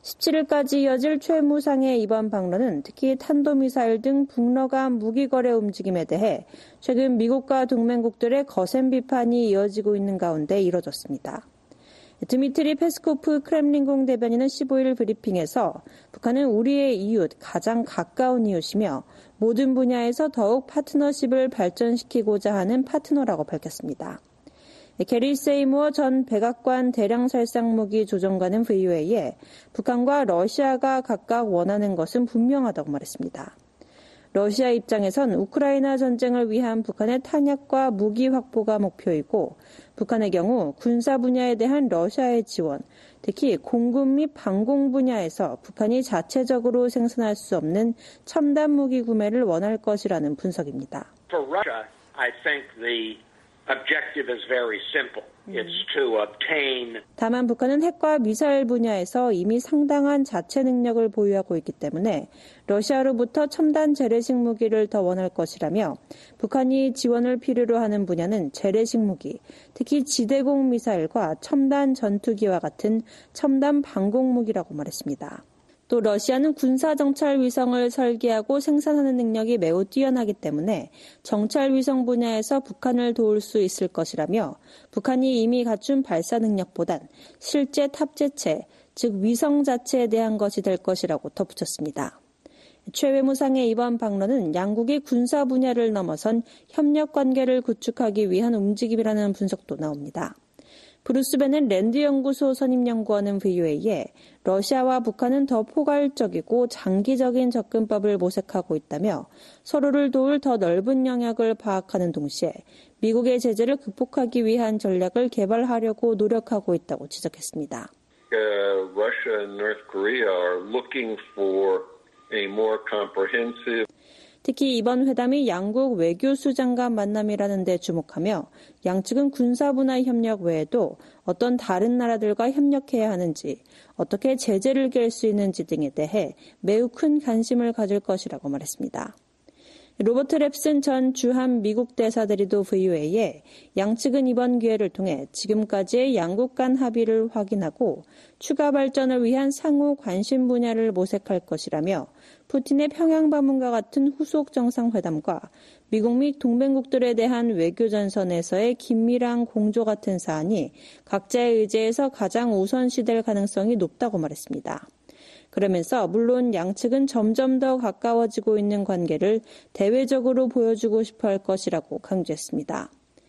십칠일까지 이어질 최 무상의 이번 방문은 특히 탄도미사일 등 북러 간 무기 거래 움직임에 대해 최근 미국과 동맹국들의 거센 비판이 이어지고 있는 가운데 이뤄졌습니다. 드미트리 페스코프 크렘린궁 대변인은 십오일 브리핑에서 북한은 우리의 이웃, 가장 가까운 이웃이며 모든 분야에서 더욱 파트너십을 발전시키고자 하는 파트너라고 밝혔습니다. 게리 세이무어 전 백악관 대량살상무기 조정관은 브이오에이에 북한과 러시아가 각각 원하는 것은 분명하다고 말했습니다. 러시아 입장에선 우크라이나 전쟁을 위한 북한의 탄약과 무기 확보가 목표이고 북한의 경우 군사 분야에 대한 러시아의 지원, 특히 공급 및 방공 분야에서 북한이 자체적으로 생산할 수 없는 첨단 무기 구매를 원할 것이라는 분석입니다. For Russia, I think the objective is very simple. It's to obtain. 다만 북한은 핵과 미사일 분야에서 이미 상당한 자체 능력을 보유하고 있기 때문에 러시아로부터 첨단 재래식 무기를 더 원할 것이라며 북한이 지원을 필요로 하는 분야는 재래식 무기, 특히 지대공 미사일과 첨단 전투기와 같은 첨단 방공 무기라고 말했습니다. 또 러시아는 군사 정찰 위성을 설계하고 생산하는 능력이 매우 뛰어나기 때문에 정찰 위성 분야에서 북한을 도울 수 있을 것이라며 북한이 이미 갖춘 발사 능력보단 실제 탑재체, 즉 위성 자체에 대한 것이 될 것이라고 덧붙였습니다. 최 외무상의 이번 방문은 양국이 군사 분야를 넘어선 협력 관계를 구축하기 위한 움직임이라는 분석도 나옵니다. 브루스 베넷 랜드 연구소 선임 연구원은 브이오에이에 러시아와 북한은 더 포괄적이고 장기적인 접근법을 모색하고 있다며 서로를 도울 더 넓은 영역을 파악하는 동시에 미국의 제재를 극복하기 위한 전략을 개발하려고 노력하고 있다고 지적했습니다. Uh, Russia and North Korea are looking for a more comprehensive 특히 이번 회담이 양국 외교수장 간 만남이라는 데 주목하며 양측은 군사분야 협력 외에도 어떤 다른 나라들과 협력해야 하는지, 어떻게 제재를 깰 수 있는지 등에 대해 매우 큰 관심을 가질 것이라고 말했습니다. 로버트 랩슨 전 주한 미국 대사 대리도 브이오에이에 양측은 이번 기회를 통해 지금까지의 양국 간 합의를 확인하고 추가 발전을 위한 상호 관심 분야를 모색할 것이라며 푸틴의 평양 방문과 같은 후속 정상회담과 미국 및 동맹국들에 대한 외교전선에서의 긴밀한 공조 같은 사안이 각자의 의제에서 가장 우선시될 가능성이 높다고 말했습니다. 그러면서 물론 양측은 점점 더 가까워지고 있는 관계를 대외적으로 보여주고 싶어 할 것이라고 강조했습니다.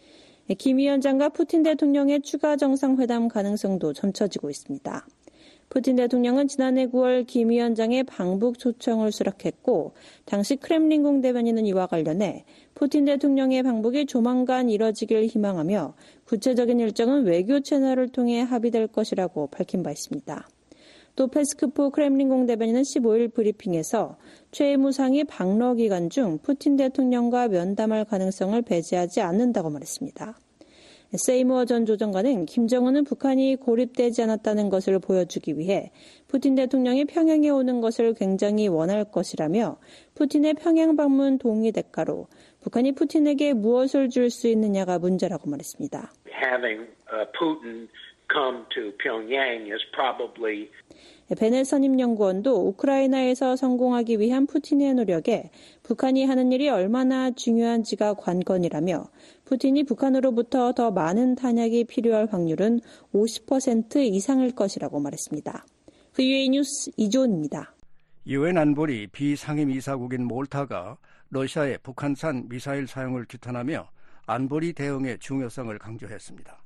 김 위원장과 푸틴 대통령의 추가 정상회담 가능성도 점쳐지고 있습니다. 푸틴 대통령은 지난해 구월 김 위원장의 방북 초청을 수락했고 당시 크렘린궁 대변인은 이와 관련해 푸틴 대통령의 방북이 조만간 이뤄지길 희망하며 구체적인 일정은 외교 채널을 통해 합의될 것이라고 밝힌 바 있습니다. 또 페스코프 크렘린궁 대변인은 십오일 브리핑에서 최 외무상이 방러 기간 중 푸틴 대통령과 면담할 가능성을 배제하지 않는다고 말했습니다. 세이무어 전 조정관은 김정은은 북한이 고립되지 않았다는 것을 보여주기 위해 푸틴 대통령이 평양에 오는 것을 굉장히 원할 것이라며 푸틴의 평양 방문 동의 대가로 북한이 푸틴에게 무엇을 줄 수 있느냐가 문제라고 말했습니다. Having uh, Putin come to Pyongyang is probably 베넷 선임연구원도 우크라이나에서 성공하기 위한 푸틴의 노력에 북한이 하는 일이 얼마나 중요한지가 관건이라며 푸틴이 북한으로부터 더 많은 탄약이 필요할 확률은 오십 퍼센트 이상일 것이라고 말했습니다. 브이오에이 뉴스 이조은입니다. 유엔 안보리 비상임이사국인 몰타가 러시아의 북한산 미사일 사용을 규탄하며 안보리 대응의 중요성을 강조했습니다.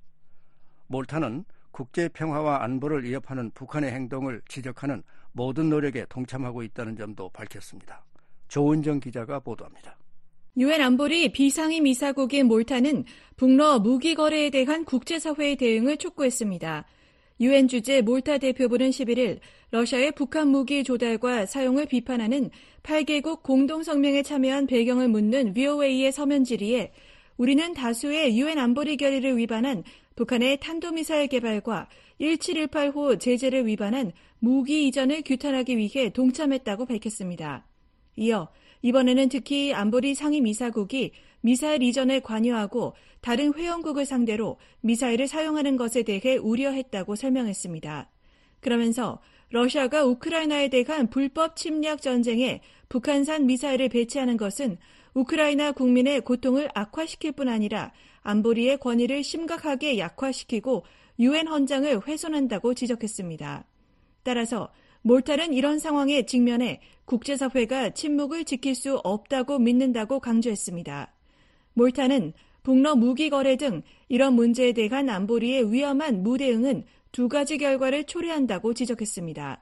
몰타는 국제 평화와 안보를 위협하는 북한의 행동을 지적하는 모든 노력에 동참하고 있다는 점도 밝혔습니다. 조은정 기자가 보도합니다. 유엔 안보리 비상임 이사국인 몰타는 북러 무기 거래에 대한 국제사회의 대응을 촉구했습니다. 유엔 주재 몰타 대표부는 십일일 러시아의 북한 무기 조달과 사용을 비판하는 팔 개국 공동성명에 참여한 배경을 묻는 브이오에이의 서면 질의에 우리는 다수의 유엔 안보리 결의를 위반한 북한의 탄도미사일 개발과 천칠백십팔 호 제재를 위반한 무기 이전을 규탄하기 위해 동참했다고 밝혔습니다. 이어 이번에는 특히 안보리 상임이사국이 미사일 이전에 관여하고 다른 회원국을 상대로 미사일을 사용하는 것에 대해 우려했다고 설명했습니다. 그러면서 러시아가 우크라이나에 대한 불법 침략 전쟁에 북한산 미사일을 배치하는 것은 우크라이나 국민의 고통을 악화시킬 뿐 아니라 안보리의 권위를 심각하게 약화시키고 유엔 헌장을 훼손한다고 지적했습니다. 따라서 몰타는 이런 상황에 직면해 국제사회가 침묵을 지킬 수 없다고 믿는다고 강조했습니다. 몰타는 북러 무기 거래 등 이런 문제에 대한 안보리의 위험한 무대응은 두 가지 결과를 초래한다고 지적했습니다.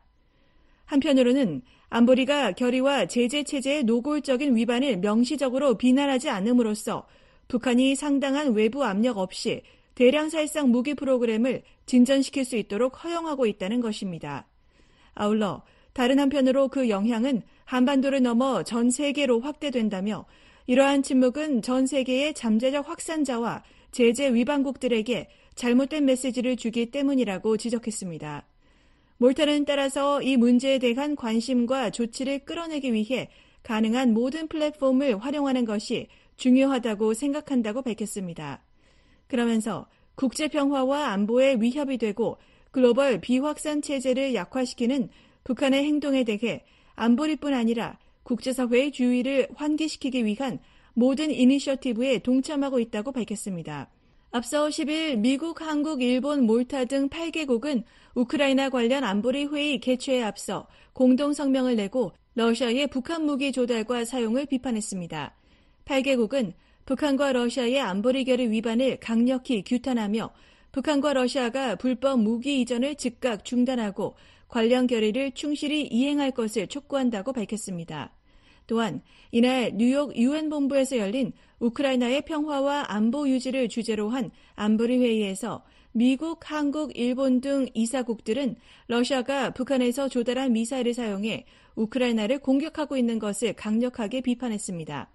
한편으로는 안보리가 결의와 제재 체제의 노골적인 위반을 명시적으로 비난하지 않음으로써 북한이 상당한 외부 압력 없이 대량 살상 무기 프로그램을 진전시킬 수 있도록 허용하고 있다는 것입니다. 아울러 다른 한편으로 그 영향은 한반도를 넘어 전 세계로 확대된다며 이러한 침묵은 전 세계의 잠재적 확산자와 제재 위반국들에게 잘못된 메시지를 주기 때문이라고 지적했습니다. 몰타는 따라서 이 문제에 대한 관심과 조치를 끌어내기 위해 가능한 모든 플랫폼을 활용하는 것이 중요하다고 생각한다고 밝혔습니다. 그러면서 국제평화와 안보에 위협이 되고 글로벌 비확산 체제를 약화시키는 북한의 행동에 대해 안보리뿐 아니라 국제사회의 주의를 환기시키기 위한 모든 이니셔티브에 동참하고 있다고 밝혔습니다. 앞서 십 일 미국, 한국, 일본, 몰타 등 여덟 개국은 우크라이나 관련 안보리 회의 개최에 앞서 공동 성명을 내고 러시아의 북한 무기 조달과 사용을 비판했습니다. 여덟 개국은 북한과 러시아의 안보리 결의 위반을 강력히 규탄하며 북한과 러시아가 불법 무기 이전을 즉각 중단하고 관련 결의를 충실히 이행할 것을 촉구한다고 밝혔습니다. 또한 이날 뉴욕 유엔 본부에서 열린 우크라이나의 평화와 안보 유지를 주제로 한 안보리 회의에서 미국, 한국, 일본 등 이사국들은 러시아가 북한에서 조달한 미사일을 사용해 우크라이나를 공격하고 있는 것을 강력하게 비판했습니다.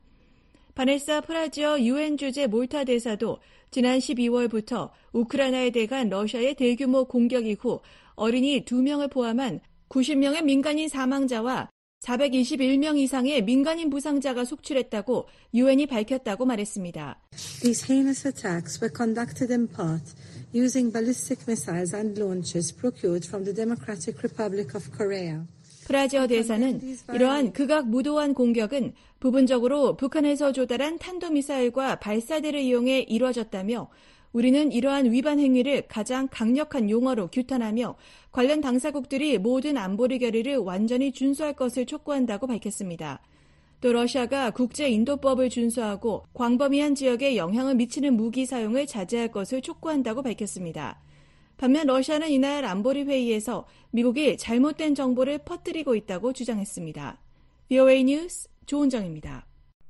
바네사 프라지어 유엔 주재 몰타 대사도 지난 십이월부터 우크라이나에 대한 러시아의 대규모 공격 이후 어린이 두 명을 포함한 구십 명의 민간인 사망자와 사백이십일 명 이상의 민간인 부상자가 속출했다고 유엔이 밝혔다고 말했습니다. These heinous attacks were conducted in part using ballistic missiles and launchers procured from the Democratic Republic of Korea. 프라지어 대사는 이러한 극악무도한 공격은 부분적으로 북한에서 조달한 탄도미사일과 발사대를 이용해 이루어졌다며 우리는 이러한 위반 행위를 가장 강력한 용어로 규탄하며 관련 당사국들이 모든 안보리 결의를 완전히 준수할 것을 촉구한다고 밝혔습니다. 또 러시아가 국제인도법을 준수하고 광범위한 지역에 영향을 미치는 무기 사용을 자제할 것을 촉구한다고 밝혔습니다. 반면 러시아는 이날 안보리 회의에서 미국이 잘못된 정보를 퍼뜨리고 있다고 주장했습니다. 브이오에이 뉴스 조은정입니다.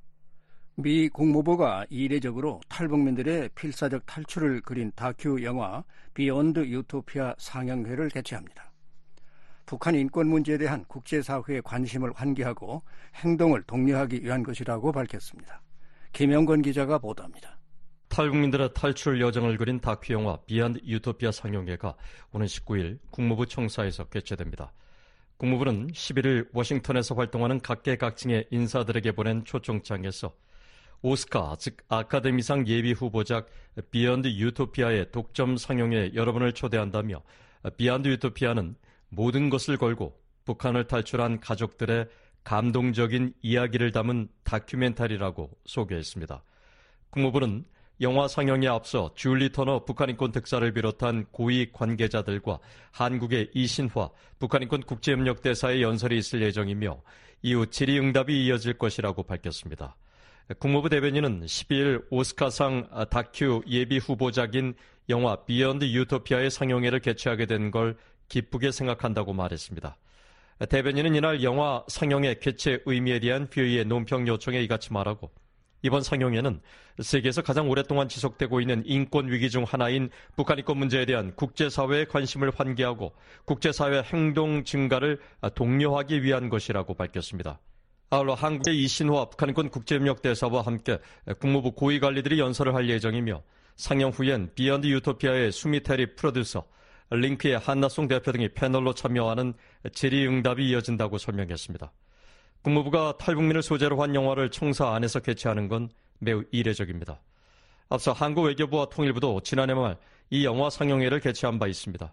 미 국무부가 이례적으로 탈북민들의 필사적 탈출을 그린 다큐 영화 비욘드 유토피아 상영회를 개최합니다. 북한 인권 문제에 대한 국제사회의 관심을 환기하고 행동을 독려하기 위한 것이라고 밝혔습니다. 김영건 기자가 보도합니다. 탈북민들의 탈출 여정을 그린 다큐 영화 비욘드 유토피아 상영회가 오는 십구 일 국무부 청사에서 개최됩니다. 국무부는 십일 일 워싱턴에서 활동하는 각계각층의 인사들에게 보낸 초청장에서 오스카, 즉 아카데미상 예비 후보작 비욘드 유토피아의 독점 상영회 여러분을 초대한다며 비욘드 유토피아는 모든 것을 걸고 북한을 탈출한 가족들의 감동적인 이야기를 담은 다큐멘터리라고 소개했습니다. 국무부는 영화 상영에 앞서 줄리 터너 북한인권 특사를 비롯한 고위 관계자들과 한국의 이신화 북한인권 국제협력대사의 연설이 있을 예정이며 이후 질의응답이 이어질 것이라고 밝혔습니다. 국무부 대변인은 십이 일 오스카상 다큐 예비 후보작인 영화 비욘드 유토피아의 상영회를 개최하게 된 걸 기쁘게 생각한다고 말했습니다. 대변인은 이날 영화 상영회 개최 의미에 대한 뷰이의 논평 요청에 이같이 말하고 이번 상영회는 세계에서 가장 오랫동안 지속되고 있는 인권 위기 중 하나인 북한 인권 문제에 대한 국제사회의 관심을 환기하고 국제사회 행동 증가를 독려하기 위한 것이라고 밝혔습니다. 아울러 한국의 이신화 북한인권 국제협력대사와 함께 국무부 고위관리들이 연설을 할 예정이며 상영 후엔 비욘드 유토피아의 수미테리 프로듀서, 링크의 한나송 대표 등이 패널로 참여하는 질의응답이 이어진다고 설명했습니다. 국무부가 탈북민을 소재로 한 영화를 청사 안에서 개최하는 건 매우 이례적입니다. 앞서 한국 외교부와 통일부도 지난해 말 이 영화 상영회를 개최한 바 있습니다.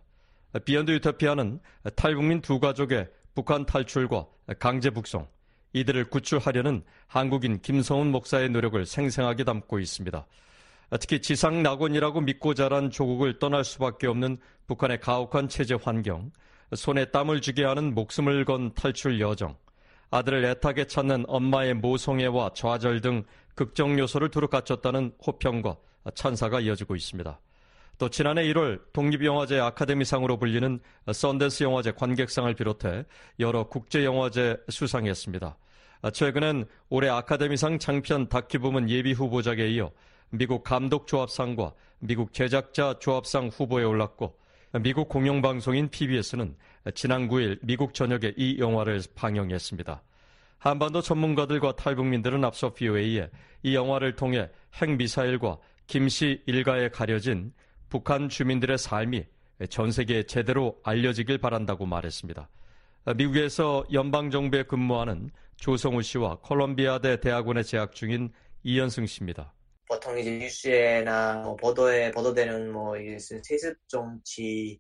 비욘드 유토피아는 탈북민 두 가족의 북한 탈출과 강제 북송, 이들을 구출하려는 한국인 김성훈 목사의 노력을 생생하게 담고 있습니다. 특히 지상 낙원이라고 믿고 자란 조국을 떠날 수밖에 없는 북한의 가혹한 체제 환경, 손에 땀을 쥐게 하는 목숨을 건 탈출 여정, 아들을 애타게 찾는 엄마의 모성애와 좌절 등 극적 요소를 두루 갖췄다는 호평과 찬사가 이어지고 있습니다. 또 지난해 일월 독립영화제 아카데미상으로 불리는 썬댄스 영화제 관객상을 비롯해 여러 국제영화제 수상했습니다. 최근엔 올해 아카데미상 장편 다큐 부문 예비 후보작에 이어 미국 감독조합상과 미국 제작자 조합상 후보에 올랐고, 미국 공영방송인 피비에스는 지난 구일 미국 전역에 이 영화를 방영했습니다. 한반도 전문가들과 탈북민들은 앞서 브이오에이에 이 영화를 통해 핵미사일과 김씨 일가에 가려진 북한 주민들의 삶이 전 세계에 제대로 알려지길 바란다고 말했습니다. 미국에서 연방정부에 근무하는 조성우 씨와 콜롬비아대 대학원에 재학 중인 이현승 씨입니다. 보통 이제 뉴스에나 뭐 보도에 보도되는 뭐 세습 정치,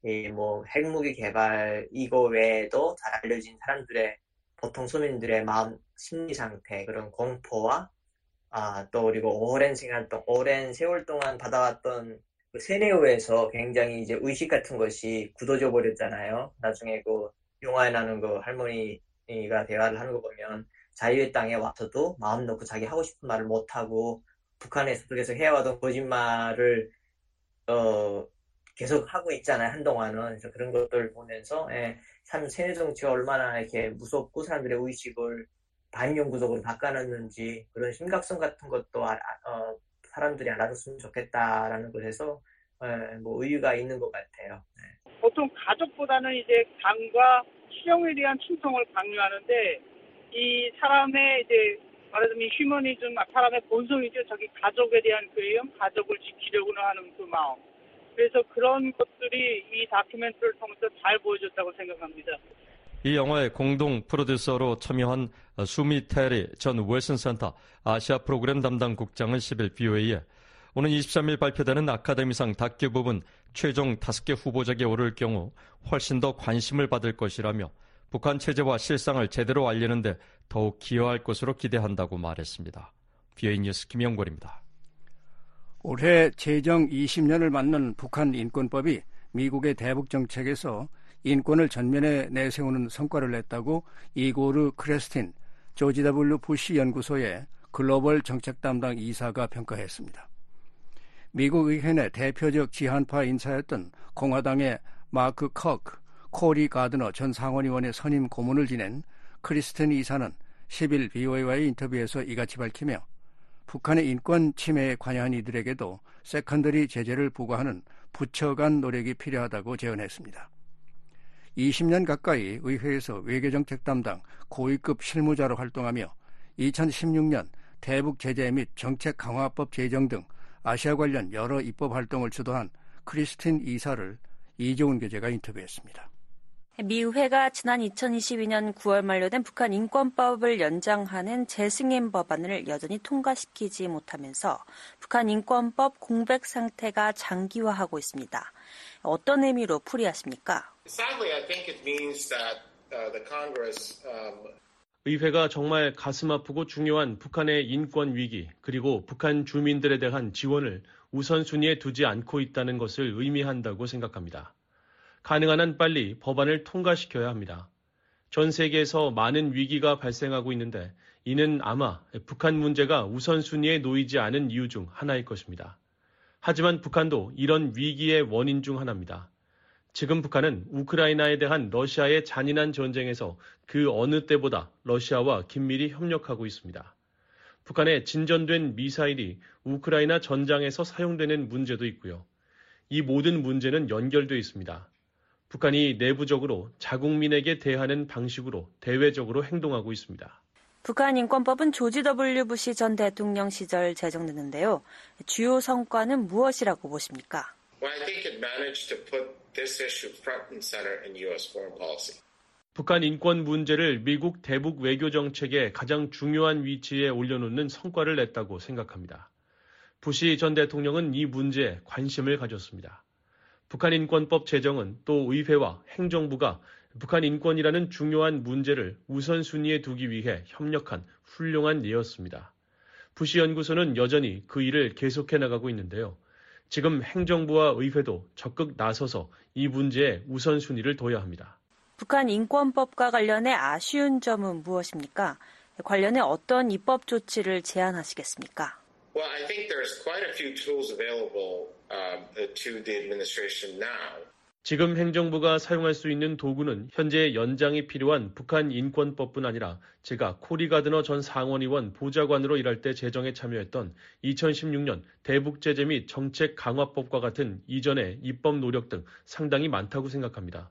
뭐 핵무기 개발 이거 외에도 잘 알려진 사람들의 보통 서민들의 마음 심리 상태, 그런 공포와 아, 또 그리고 오랜 시간 동안 오랜 세월 동안 받아왔던 그 세뇌에서 굉장히 이제 의식 같은 것이 굳어져 버렸잖아요. 나중에 그 영화에 나오는 그 할머니가 대화를 하는 거 보면 자유의 땅에 와서도 마음 놓고 자기 하고 싶은 말을 못 하고 북한에서 계속 해와던 거짓말을 어, 계속 하고 있잖아요, 한동안은. 그래서 그런 것들을 보면서 예, 참 세뇌 정치가 얼마나 이렇게 무섭고 사람들의 의식을 반영구적으로 바꿔놨는지 그런 심각성 같은 것도 아, 어, 사람들이 알아줬으면 좋겠다라는 것에서 예, 뭐 의의가 있는 것 같아요. 예. 보통 가족보다는 이제 강과 실용에 대한 충성을 강요하는데 이 사람의 이제 말하자면 휴머니즘, 사람의 본성이죠. 저기 가족에 대한 그리움, 가족을 지키려고 하는 그 마음. 그래서 그런 것들이 이 다큐멘터리를 통해서 잘 보여줬다고 생각합니다. 이 영화의 공동 프로듀서로 참여한 수미 테리 전 웰슨 센터 아시아 프로그램 담당 국장은 십일 브이오에이에 오는 이십삼일 발표되는 아카데미상 다큐 부분 최종 다섯 개 후보작에 오를 경우 훨씬 더 관심을 받을 것이라며 북한 체제와 실상을 제대로 알리는데 더욱 기여할 것으로 기대한다고 말했습니다. 브이오에이 뉴스 김영권입니다. 올해 제정 이십 년을 맞는 북한 인권법이 미국의 대북 정책에서 인권을 전면에 내세우는 성과를 냈다고 이고르 크레스틴 조지 더블유 부시 연구소의 글로벌 정책 담당 이사가 평가했습니다. 미국 의회 내 대표적 지한파 인사였던 공화당의 마크 커크, 코리 가드너 전 상원의원의 선임 고문을 지낸 크리스틴 이사는 십일 브이오에이와의 인터뷰에서 이같이 밝히며 북한의 인권 침해에 관여한 이들에게도 세컨더리 제재를 부과하는 부처 간 노력이 필요하다고 제언했습니다. 이십 년 가까이 의회에서 외교정책 담당 고위급 실무자로 활동하며 이천십육 년 대북 제재 및 정책 강화법 제정 등 아시아 관련 여러 입법 활동을 주도한 크리스틴 이사를 이종훈 기자가 인터뷰했습니다. 미 의회가 지난 이천이십이 년 구월 만료된 북한 인권법을 연장하는 재승인 법안을 여전히 통과시키지 못하면서 북한 인권법 공백 상태가 장기화하고 있습니다. 어떤 의미로 풀이하십니까? 의회가 정말 가슴 아프고 중요한 북한의 인권 위기 그리고 북한 주민들에 대한 지원을 우선순위에 두지 않고 있다는 것을 의미한다고 생각합니다. 가능한 한 빨리 법안을 통과시켜야 합니다. 전 세계에서 많은 위기가 발생하고 있는데 이는 아마 북한 문제가 우선순위에 놓이지 않은 이유 중 하나일 것입니다. 하지만 북한도 이런 위기의 원인 중 하나입니다. 지금 북한은 우크라이나에 대한 러시아의 잔인한 전쟁에서 그 어느 때보다 러시아와 긴밀히 협력하고 있습니다. 북한의 진전된 미사일이 우크라이나 전장에서 사용되는 문제도 있고요. 이 모든 문제는 연결되어 있습니다. 북한이 내부적으로 자국민에게 대하는 방식으로 대외적으로 행동하고 있습니다. 북한 인권법은 조지 더블유 부시 전 대통령 시절 제정됐는데요. 주요 성과는 무엇이라고 보십니까? Well, I think it managed to put this issue front and center in U S foreign policy. 북한 인권 문제를 미국 대북 외교 정책의 가장 중요한 위치에 올려놓는 성과를 냈다고 생각합니다. 부시 전 대통령은 이 문제에 관심을 가졌습니다. 북한 인권법 제정은 또 의회와 행정부가 북한 인권이라는 중요한 문제를 우선순위에 두기 위해 협력한 훌륭한 예였습니다. 부시 연구소는 여전히 그 일을 계속해 나가고 있는데요. 지금 행정부와 의회도 적극 나서서 이 문제에 우선순위를 둬야 합니다. 북한 인권법과 관련해 아쉬운 점은 무엇입니까? 관련해 어떤 입법 조치를 제안하시겠습니까? Well, I think there's quite a few tools available uh, to the administration now. 지금 행정부가 사용할 수 있는 도구는 현재 연장이 필요한 북한 인권법뿐 아니라 제가 코리 가드너 전 상원의원 보좌관으로 일할 때 제정에 참여했던 이천십육 년 대북제재 및 정책 강화법과 같은 이전의 입법 노력 등 상당히 많다고 생각합니다.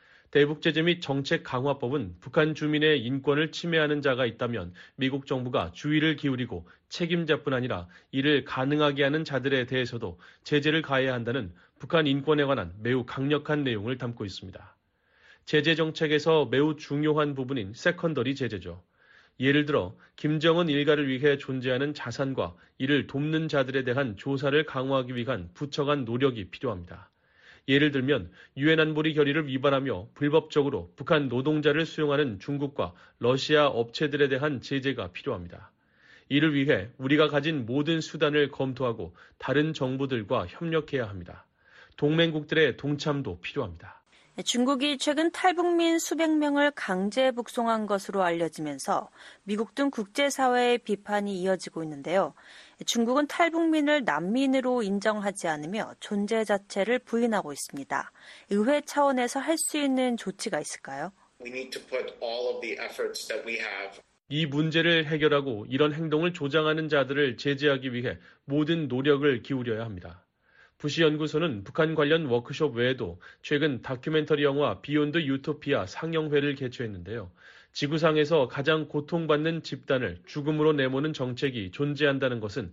대북제재 및 정책 강화법은 북한 주민의 인권을 침해하는 자가 있다면 미국 정부가 주의를 기울이고 책임자뿐 아니라 이를 가능하게 하는 자들에 대해서도 제재를 가해야 한다는 북한 인권에 관한 매우 강력한 내용을 담고 있습니다. 제재 정책에서 매우 중요한 부분인 세컨더리 제재죠. 예를 들어 김정은 일가를 위해 존재하는 자산과 이를 돕는 자들에 대한 조사를 강화하기 위한 부처 간 노력이 필요합니다. 예를 들면 유엔 안보리 결의를 위반하며 불법적으로 북한 노동자를 수용하는 중국과 러시아 업체들에 대한 제재가 필요합니다. 이를 위해 우리가 가진 모든 수단을 검토하고 다른 정부들과 협력해야 합니다. 동맹국들의 동참도 필요합니다. 중국이 최근 탈북민 수백 명을 강제 북송한 것으로 알려지면서 미국 등 국제사회의 비판이 이어지고 있는데요. 중국은 탈북민을 난민으로 인정하지 않으며 존재 자체를 부인하고 있습니다. 의회 차원에서 할 수 있는 조치가 있을까요? We need to put all of the efforts that we have. 이 문제를 해결하고 이런 행동을 조장하는 자들을 제재하기 위해 모든 노력을 기울여야 합니다. 부시 연구소는 북한 관련 워크숍 외에도 최근 다큐멘터리 영화 비욘드 유토피아 상영회를 개최했는데요. 지구상에서 가장 고통받는 집단을 죽음으로 내모는 정책이 존재한다는 것은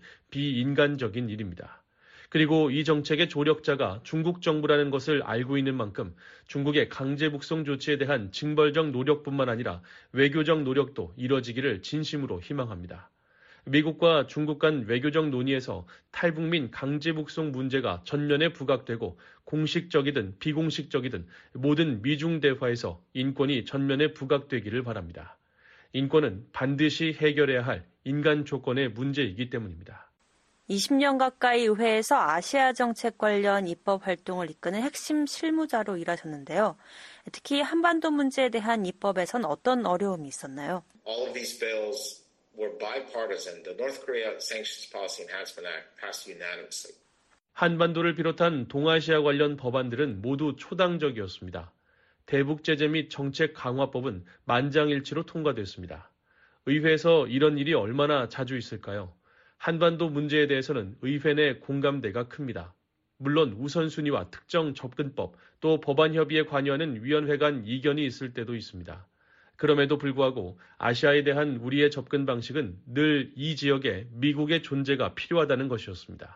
비인간적인 일입니다. 그리고 이 정책의 조력자가 중국 정부라는 것을 알고 있는 만큼 중국의 강제 북송 조치에 대한 징벌적 노력뿐만 아니라 외교적 노력도 이뤄지기를 진심으로 희망합니다. 미국과 중국 간 외교적 논의에서 탈북민 강제 북송 문제가 전면에 부각되고 공식적이든 비공식적이든 모든 미중 대화에서 인권이 전면에 부각되기를 바랍니다. 인권은 반드시 해결해야 할 인간 조건의 문제이기 때문입니다. 이십 년 가까이 의회에서 아시아 정책 관련 입법 활동을 이끄는 핵심 실무자로 일하셨는데요. 특히 한반도 문제에 대한 입법에선 어떤 어려움이 있었나요? All of these bills were bipartisan. The North Korea Sanctions Policy Enhancement Act passed unanimously. 한반도를 비롯한 동아시아 관련 법안들은 모두 초당적이었습니다. 대북제재 및 정책 강화법은 만장일치로 통과됐습니다. 의회에서 이런 일이 얼마나 자주 있을까요? 한반도 문제에 대해서는 의회 내 공감대가 큽니다. 물론 우선순위와 특정 접근법, 또 법안 협의에 관여하는 위원회 간 이견이 있을 때도 있습니다. 그럼에도 불구하고 아시아에 대한 우리의 접근 방식은 늘 이 지역에 미국의 존재가 필요하다는 것이었습니다.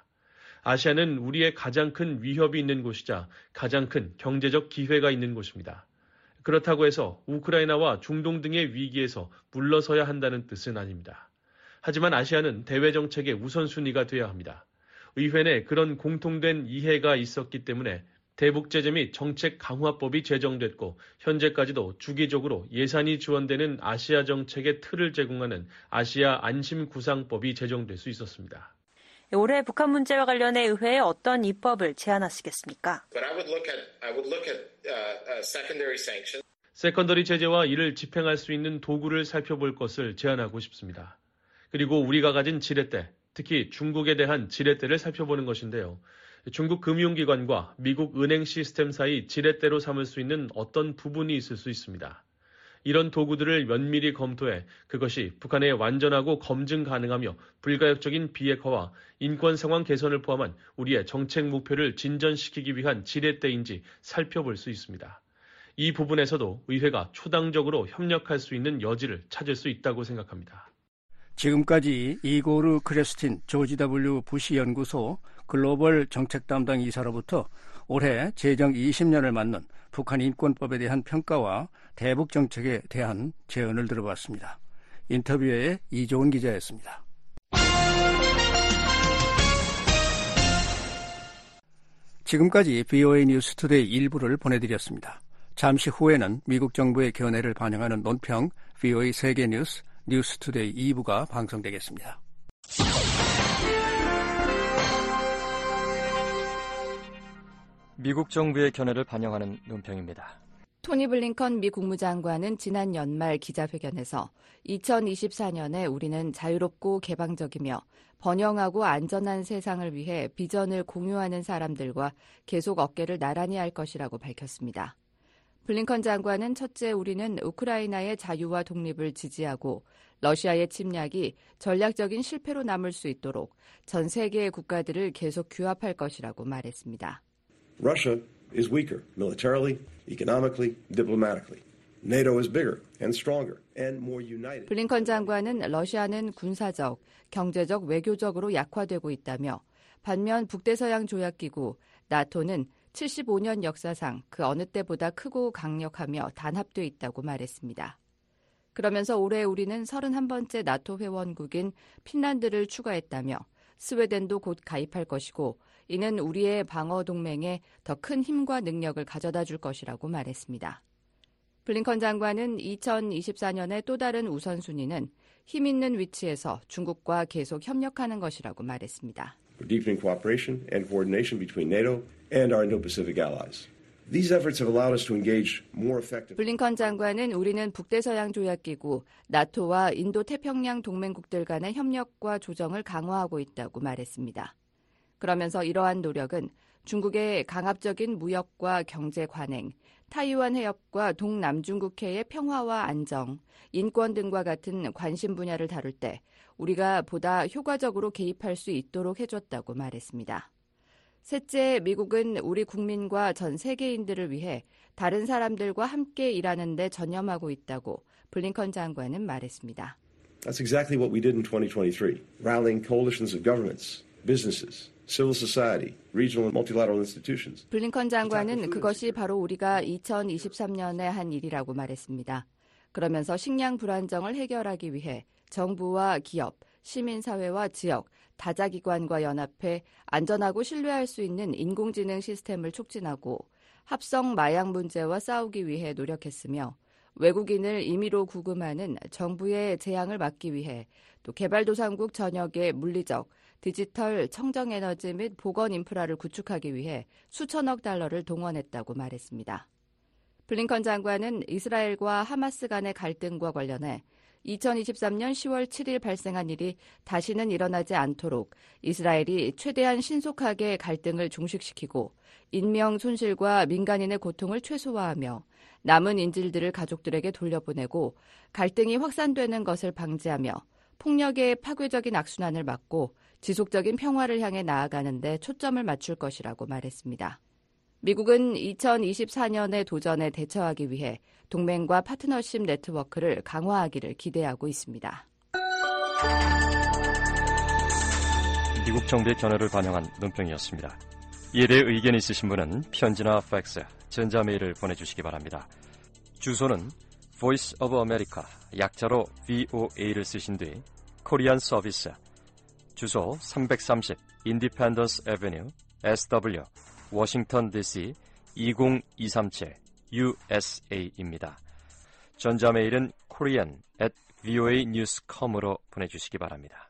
아시아는 우리의 가장 큰 위협이 있는 곳이자 가장 큰 경제적 기회가 있는 곳입니다. 그렇다고 해서 우크라이나와 중동 등의 위기에서 물러서야 한다는 뜻은 아닙니다. 하지만 아시아는 대외 정책의 우선순위가 되어야 합니다. 의회 내 그런 공통된 이해가 있었기 때문에 대북제재 및 정책 강화법이 제정됐고 현재까지도 주기적으로 예산이 지원되는 아시아 정책의 틀을 제공하는 아시아 안심구상법이 제정될 수 있었습니다. 올해 북한 문제와 관련해 의회에 어떤 입법을 제안하시겠습니까? But I would look at I would look at uh, uh, secondary sanctions. 세컨더리 제재와 이를 집행할 수 있는 도구를 살펴볼 것을 제안하고 싶습니다. 그리고 우리가 가진 지렛대, 특히 중국에 대한 지렛대를 살펴보는 것인데요. 중국 금융기관과 미국 은행 시스템 사이 지렛대로 삼을 수 있는 어떤 부분이 있을 수 있습니다. 이런 도구들을 면밀히 검토해 그것이 북한의 완전하고 검증 가능하며 불가역적인 비핵화와 인권 상황 개선을 포함한 우리의 정책 목표를 진전시키기 위한 지렛대인지 살펴볼 수 있습니다. 이 부분에서도 의회가 초당적으로 협력할 수 있는 여지를 찾을 수 있다고 생각합니다. 지금까지 이고르 크레스틴 조지 더블유 부시 연구소 글로벌 정책 담당 이사로부터 올해 제정 이십 년을 맞는 북한 인권법에 대한 평가와 대북 정책에 대한 제언을 들어봤습니다. 인터뷰에 이종훈 기자였습니다. 지금까지 브이오에이 뉴스 투데이 일부를 보내드렸습니다. 잠시 후에는 미국 정부의 견해를 반영하는 논평 브이오에이 세계뉴스 뉴스 투데이 이 부가 방송되겠습니다. 미국 정부의 견해를 반영하는 논평입니다. 토니 블링컨 미 국무장관은 지난 연말 기자회견에서 이천이십사 년에 우리는 자유롭고 개방적이며 번영하고 안전한 세상을 위해 비전을 공유하는 사람들과 계속 어깨를 나란히 할 것이라고 밝혔습니다. 블링컨 장관은 첫째, 우리는 우크라이나의 자유와 독립을 지지하고 러시아의 침략이 전략적인 실패로 남을 수 있도록 전 세계의 국가들을 계속 규합할 것이라고 말했습니다. Russia is weaker militarily, economically, diplomatically. NATO is bigger and stronger and more united. 블링컨 장관은 러시아는 군사적, 경제적, 외교적으로 약화되고 있다며 반면 북대서양 조약기구 나토는 칠십오 년 역사상 그 어느 때보다 크고 강력하며 단합돼 있다고 말했습니다. 그러면서 올해 우리는 서른한 번째 나토 회원국인 핀란드를 추가했다며 스웨덴도 곧 가입할 것이고 이는 우리의 방어 동맹에 더 큰 힘과 능력을 가져다 줄 것이라고 말했습니다. 블링컨 장관은 이천이십사 년의 또 다른 우선순위는 힘 있는 위치에서 중국과 계속 협력하는 것이라고 말했습니다. We're deepening cooperation and coordination between NATO and our Indo-Pacific allies. These efforts have allowed us to engage more effectively. 블링컨 장관은 우리는 북대서양 조약기구 나토와 인도 태평양 동맹국들 간의 협력과 조정을 강화하고 있다고 말했습니다. 그러면서 이러한 노력은 중국의 강압적인 무역과 경제 관행, 타이완 해협과 동남중국해의 평화와 안정, 인권 등과 같은 관심 분야를 다룰 때 우리가 보다 효과적으로 개입할 수 있도록 해줬다고 말했습니다. 셋째, 미국은 우리 국민과 전 세계인들을 위해 다른 사람들과 함께 일하는 데 전념하고 있다고 블링컨 장관은 말했습니다. That's exactly what we did in twenty twenty-three, rallying coalitions of governments, businesses, civil society, regional and multilateral institutions. 블링컨 장관은 그것이 바로 우리가 이천이십삼 년에 한 일이라고 말했습니다. 그러면서 식량 불안정을 해결하기 위해 정부와 기업, 시민사회와 지역, 다자기관과 연합해 안전하고 신뢰할 수 있는 인공지능 시스템을 촉진하고 합성 마약 문제와 싸우기 위해 노력했으며 외국인을 임의로 구금하는 정부의 재앙을 막기 위해 또 개발도상국 전역의 물리적, 디지털, 청정에너지 및 보건 인프라를 구축하기 위해 수천억 달러를 동원했다고 말했습니다. 블링컨 장관은 이스라엘과 하마스 간의 갈등과 관련해 이천이십삼 년 시월 칠일 발생한 일이 다시는 일어나지 않도록 이스라엘이 최대한 신속하게 갈등을 종식시키고 인명 손실과 민간인의 고통을 최소화하며 남은 인질들을 가족들에게 돌려보내고 갈등이 확산되는 것을 방지하며 폭력의 파괴적인 악순환을 막고 지속적인 평화를 향해 나아가는 데 초점을 맞출 것이라고 말했습니다. 미국은 이천이십사 년의 도전에 대처하기 위해 동맹과 파트너십 네트워크를 강화하기를 기대하고 있습니다. 미국 정부의 견해를 반영한 논평이었습니다. 이에 대해 의견 있으신 분은 편지나 팩스, 전자메일을 보내주시기 바랍니다. 주소는 Voice of America, 약자로 브이오에이를 쓰신 뒤 코리안 서비스, 주소 삼백삼십 Independence Avenue, 에스더블유, 워싱턴 디씨 이공이삼칠 유에스에이입니다. 전자메일은 korean at 브이오에이 뉴스 닷 컴으로 보내주시기 바랍니다.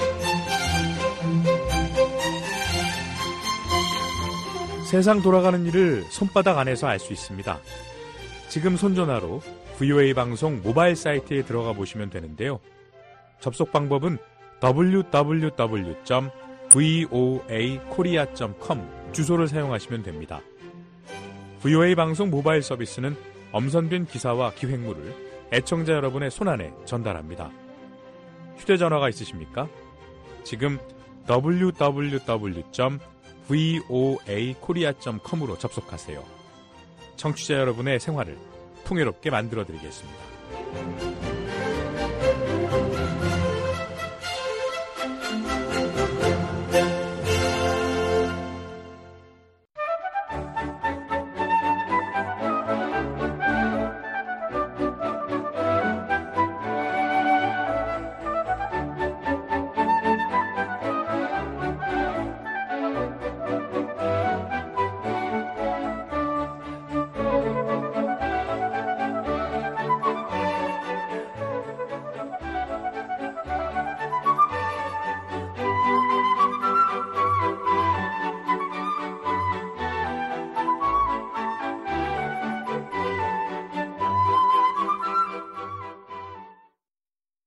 세상 돌아가는 일을 손바닥 안에서 알 수 있습니다. 지금 손전화로 브이오에이 방송 모바일 사이트에 들어가 보시면 되는데요. 접속 방법은 더블유 더블유 더블유 점 브이오에이 코리아 점 컴 주소를 사용하시면 됩니다. 브이오에이 방송 모바일 서비스는 엄선된 기사와 기획물을 애청자 여러분의 손안에 전달합니다. 휴대전화가 있으십니까? 지금 더블유 더블유 더블유 점 브이오에이 코리아 점 컴으로 접속하세요. 청취자 여러분의 생활을 풍요롭게 만들어드리겠습니다.